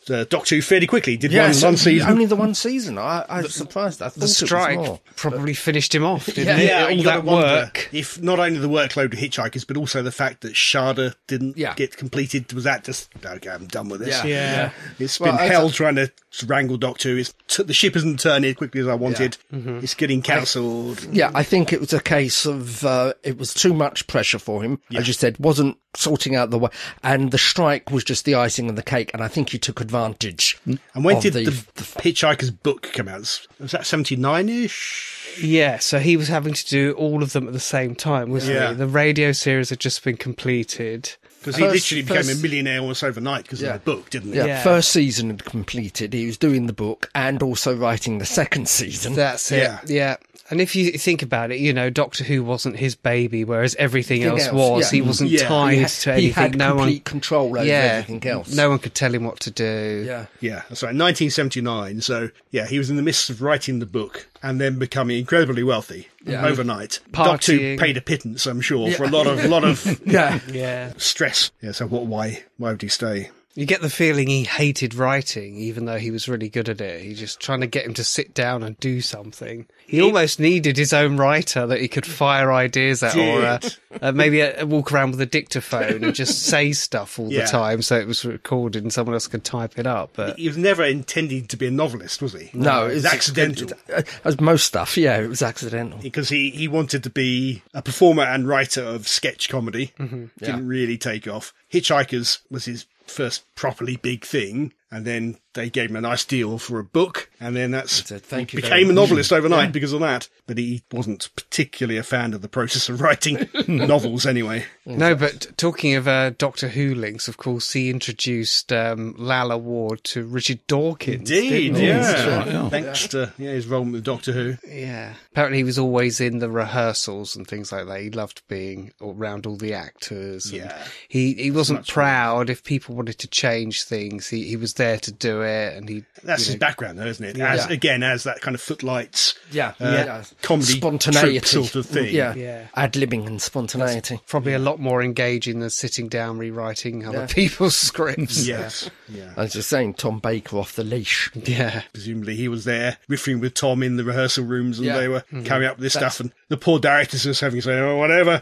uh, Doctor Who fairly quickly. Did Yes, one, one season. only the one season. I, I was surprised. I thought The strike it was more. probably finished him off, didn't Yeah. it? Yeah, All you that gotta wonder work. if not only the workload of Hitchhikers, but also the fact that Sharda didn't Yeah. get completed. Was that just okay? I'm done with this. Yeah. Yeah. It's Well, been I- hell trying to wrangle Doctor Who. It's t- the ship hasn't turned as quickly as I wanted. Mm-hmm. It's getting cancelled. Yeah, I think it was a case of uh, it was too much pressure for him. As you said, wasn't sorting out the way, and the strike was just the icing on the cake. And I think he took advantage. And when of did the, the, the Hitchhiker's book come out? Was that seventy-nine-ish? Yeah, so he was having to do all of them at the same time, wasn't Yeah. he? The radio series had just been completed. Because he First- literally became first- a millionaire almost overnight because Yeah. of the book, didn't he? yeah, Yeah. first season had completed. He was doing the book and also writing the second season. That's it. Yeah. Yeah. And if you think about it, you know, Doctor Who wasn't his baby, whereas everything Everything else, else, was. yeah. He wasn't Yeah. tied he had, to he anything. had no complete one, control over yeah, everything else. no one could tell him what to do. Yeah. Yeah, that's right. nineteen seventy-nine. So, yeah, he was in the midst of writing the book and then becoming incredibly wealthy overnight. Doctor Who Partying. paid a pittance, I'm sure, for a lot of lot of Yeah. Yeah. stress. Yeah. So, what? Why? Why would he stay? You get the feeling he hated writing, even though he was really good at it. He just trying to get him to sit down and do something. He almost needed his own writer that he could fire ideas at, or uh, uh, maybe uh, walk around with a dictaphone and just say stuff all Yeah. the time, so it was recorded and someone else could type it up. But He was never intending to be a novelist, was he? No, it was it's accidental. uh, As most stuff, yeah, it was accidental. Because he, he wanted to be a performer and writer of sketch comedy. Mm-hmm. Didn't really take off. Hitchhikers was his first properly big thing. And then they gave him a nice deal for a book. And then that's said, "Thank he you very became a much." novelist overnight because of that. But he wasn't particularly a fan of the process of writing novels anyway. no, but talking of uh, Doctor Who links, of course, he introduced um, Lalla Ward to Richard Dawkins. Indeed, didn't he? yeah. that's right, yeah. Thanks to yeah, his role with Doctor Who. Yeah. Apparently he was always in the rehearsals and things like that. He loved being around all the actors. and Yeah. He he wasn't Much proud if people wanted to change things. He he was there to do it, and he That's you his know, background, though, isn't it? As, Yeah. Again, as that kind of footlights, Yeah, uh, yeah. comedy Spontaneity. troupe sort of thing. Yeah, Yeah. ad-libbing and spontaneity. probably a lot more engaging than sitting down rewriting other Yeah. people's scripts. Yes. Yeah. I was just saying, Tom Baker off the leash. Yeah. Presumably he was there riffing with Tom in the rehearsal rooms and Yeah. they were coming up with this stuff and the poor directors just having to say, oh, whatever.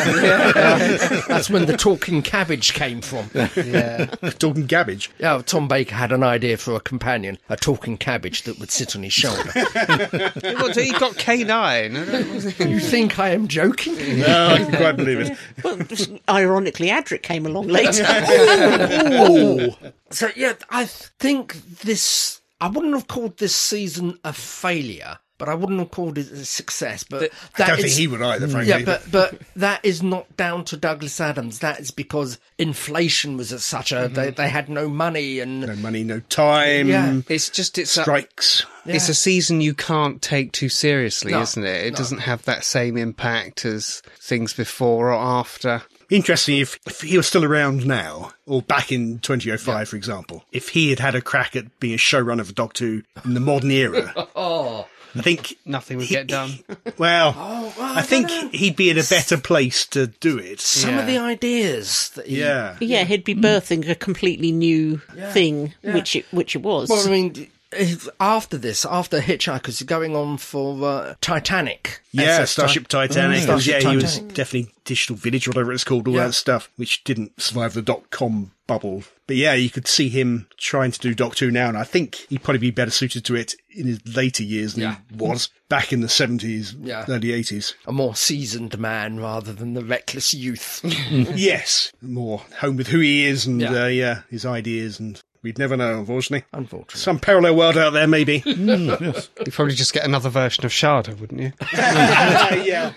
That's when the talking cabbage came from. Yeah. Talking cabbage. Yeah, Tom Baker had an idea for a companion, a talking cabbage that would sit on his shoulder. What, he got K nine. I don't know. You think I am joking? No, I can quite believe it. Well, ironically, Adric came along later. So, yeah, I think this... I wouldn't have called this season a failure, but I wouldn't have called it a success. But I that don't think is- he would either, frankly. Yeah, but but that is not down to Douglas Adams. That is because inflation was at such a... They, they had no money and... No money, no time, Yeah. It's just it's a, strikes. it's a season you can't take too seriously, No, isn't it? It no. doesn't have that same impact as things before or after. Interesting if, if he was still around now, or back in twenty oh five, for example, if he had had a crack at being a showrunner for Doctor Who in the modern era, Oh, I think Nothing would he- get done. Well, well, I, I think don't know. he'd be in a better place to do it. some of Yeah. the ideas that he... Yeah. Yeah, he'd be birthing a completely new thing, which it which it was. Well, I mean, if- after this, after Hitchhikers, going on for uh, Titanic. Yeah, S S Starship Titanic. Mm, Starship yeah, he was Titanic. definitely Digital Village, whatever it's called, all Yeah. that stuff, which didn't survive the dot-com bubble. But yeah, you could see him trying to do Doctor Who now, and I think he'd probably be better suited to it in his later years than Yeah. he was back in the seventies, Yeah. early eighties. A more seasoned man rather than the reckless youth. Yes, more home with who he is and, Yeah. uh, yeah, his ideas, and we'd never know, unfortunately. Unfortunately. Some parallel world out there, maybe. Yes. You'd probably just get another version of Sharda, wouldn't you? yeah.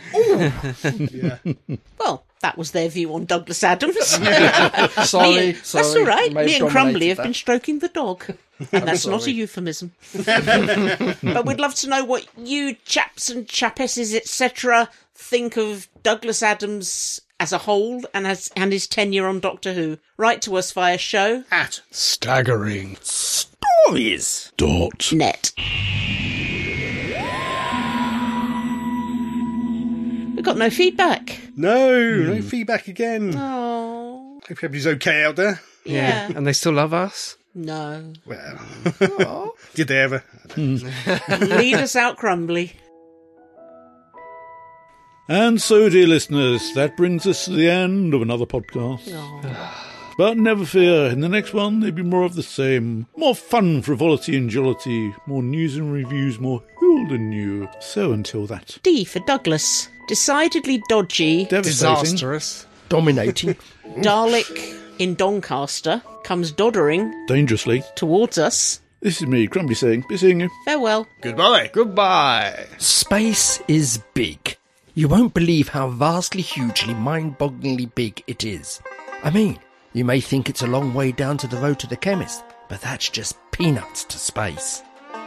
Well, that was their view on Douglas Adams. Sorry, Me- sorry. That's all right. May have Me and Crumbly dominated have that. been stroking the dog. And that's not a sorry. euphemism. But we'd love to know what you chaps and chapesses, et cetera, think of Douglas Adams as a whole and as and his tenure on Doctor Who. Write to us via show At Staggering. Stories. Dot. net. We've got no feedback. No, no feedback again. Oh, Hope everybody's okay out there. yeah. And they still love us? No. Well, did they ever? Lead us out, Crumbly. And so, dear listeners, that brings us to the end of another podcast. Oh. But never fear, in the next one there'll be more of the same. More fun, frivolity and jollity. More news and reviews, more who'll than new. So until that. D for Douglas. Decidedly dodgy. Devastating. Disastrous. Dominating. Dalek in Doncaster comes doddering Dangerously. towards us. This is me, Crumbly, saying, be seeing you. Farewell. Goodbye. Goodbye. Space is big. You won't believe how vastly, hugely, mind-bogglingly big it is. I mean, you may think it's a long way down to the road to the chemist, but that's just peanuts to space.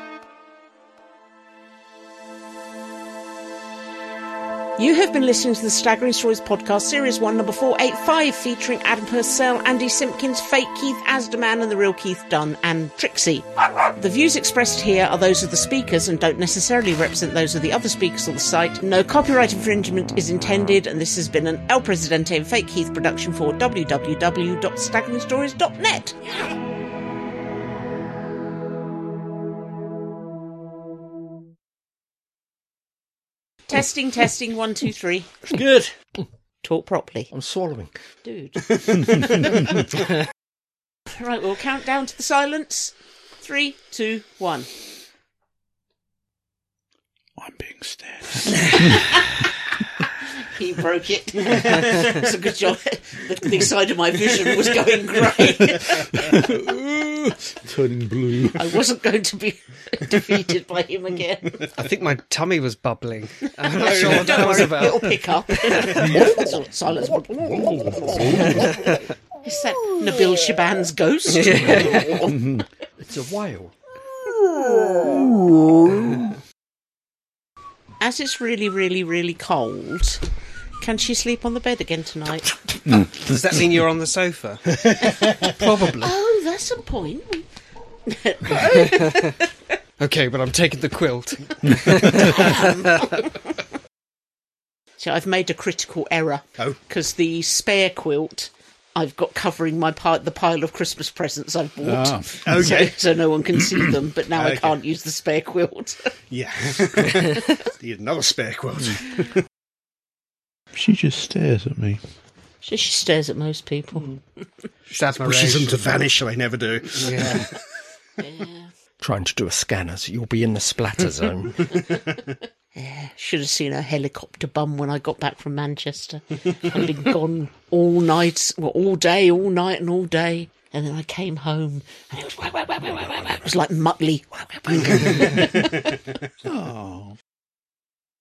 You have been listening to the Staggering Stories podcast, series one, number four eighty-five, featuring Adam Purcell, Andy Simpkins, fake Keith Asderman, and the real Keith Dunn, and Trixie. The views expressed here are those of the speakers and don't necessarily represent those of the other speakers on the site. No copyright infringement is intended, and this has been an El Presidente and Fake Keith production for w w w dot staggering stories dot net. Testing, testing, one, two, three. Good. Talk properly. I'm swallowing. Dude. Right, we'll count down to the silence. Three, two, one. I'm being stared at. He broke it. It's a good job. The, the side of my vision was going grey. Turning blue. I wasn't going to be defeated by him again. I think my tummy was bubbling. I'm not sure what Don't that was worry, about. it'll pick up. Silence. Is that Nabil Shaban's ghost? It's a whale. As it's really, really, really cold, can she sleep on the bed again tonight? Does that mean you're on the sofa? Probably. Oh, that's a point. Okay, but I'm taking the quilt. So I've made a critical error. Oh. Because the spare quilt I've got covering my pi- the pile of Christmas presents I've bought. Ah, okay. So, so no one can see them, but now I Okay. can't use the spare quilt. Yeah. Need another spare quote. She just stares at me. So she stares at most people. That's my Pushes them to vanish, so they never do. Yeah. Yeah. Trying to do a scanner, so you'll be in the splatter zone. Yeah. Should have seen a helicopter bum when I got back from Manchester. I'd been gone all night, well, all day, all night and all day. And then I came home and it was, wah, wah, wah, wah, wah, wah, wah. It was like Muttley. Oh.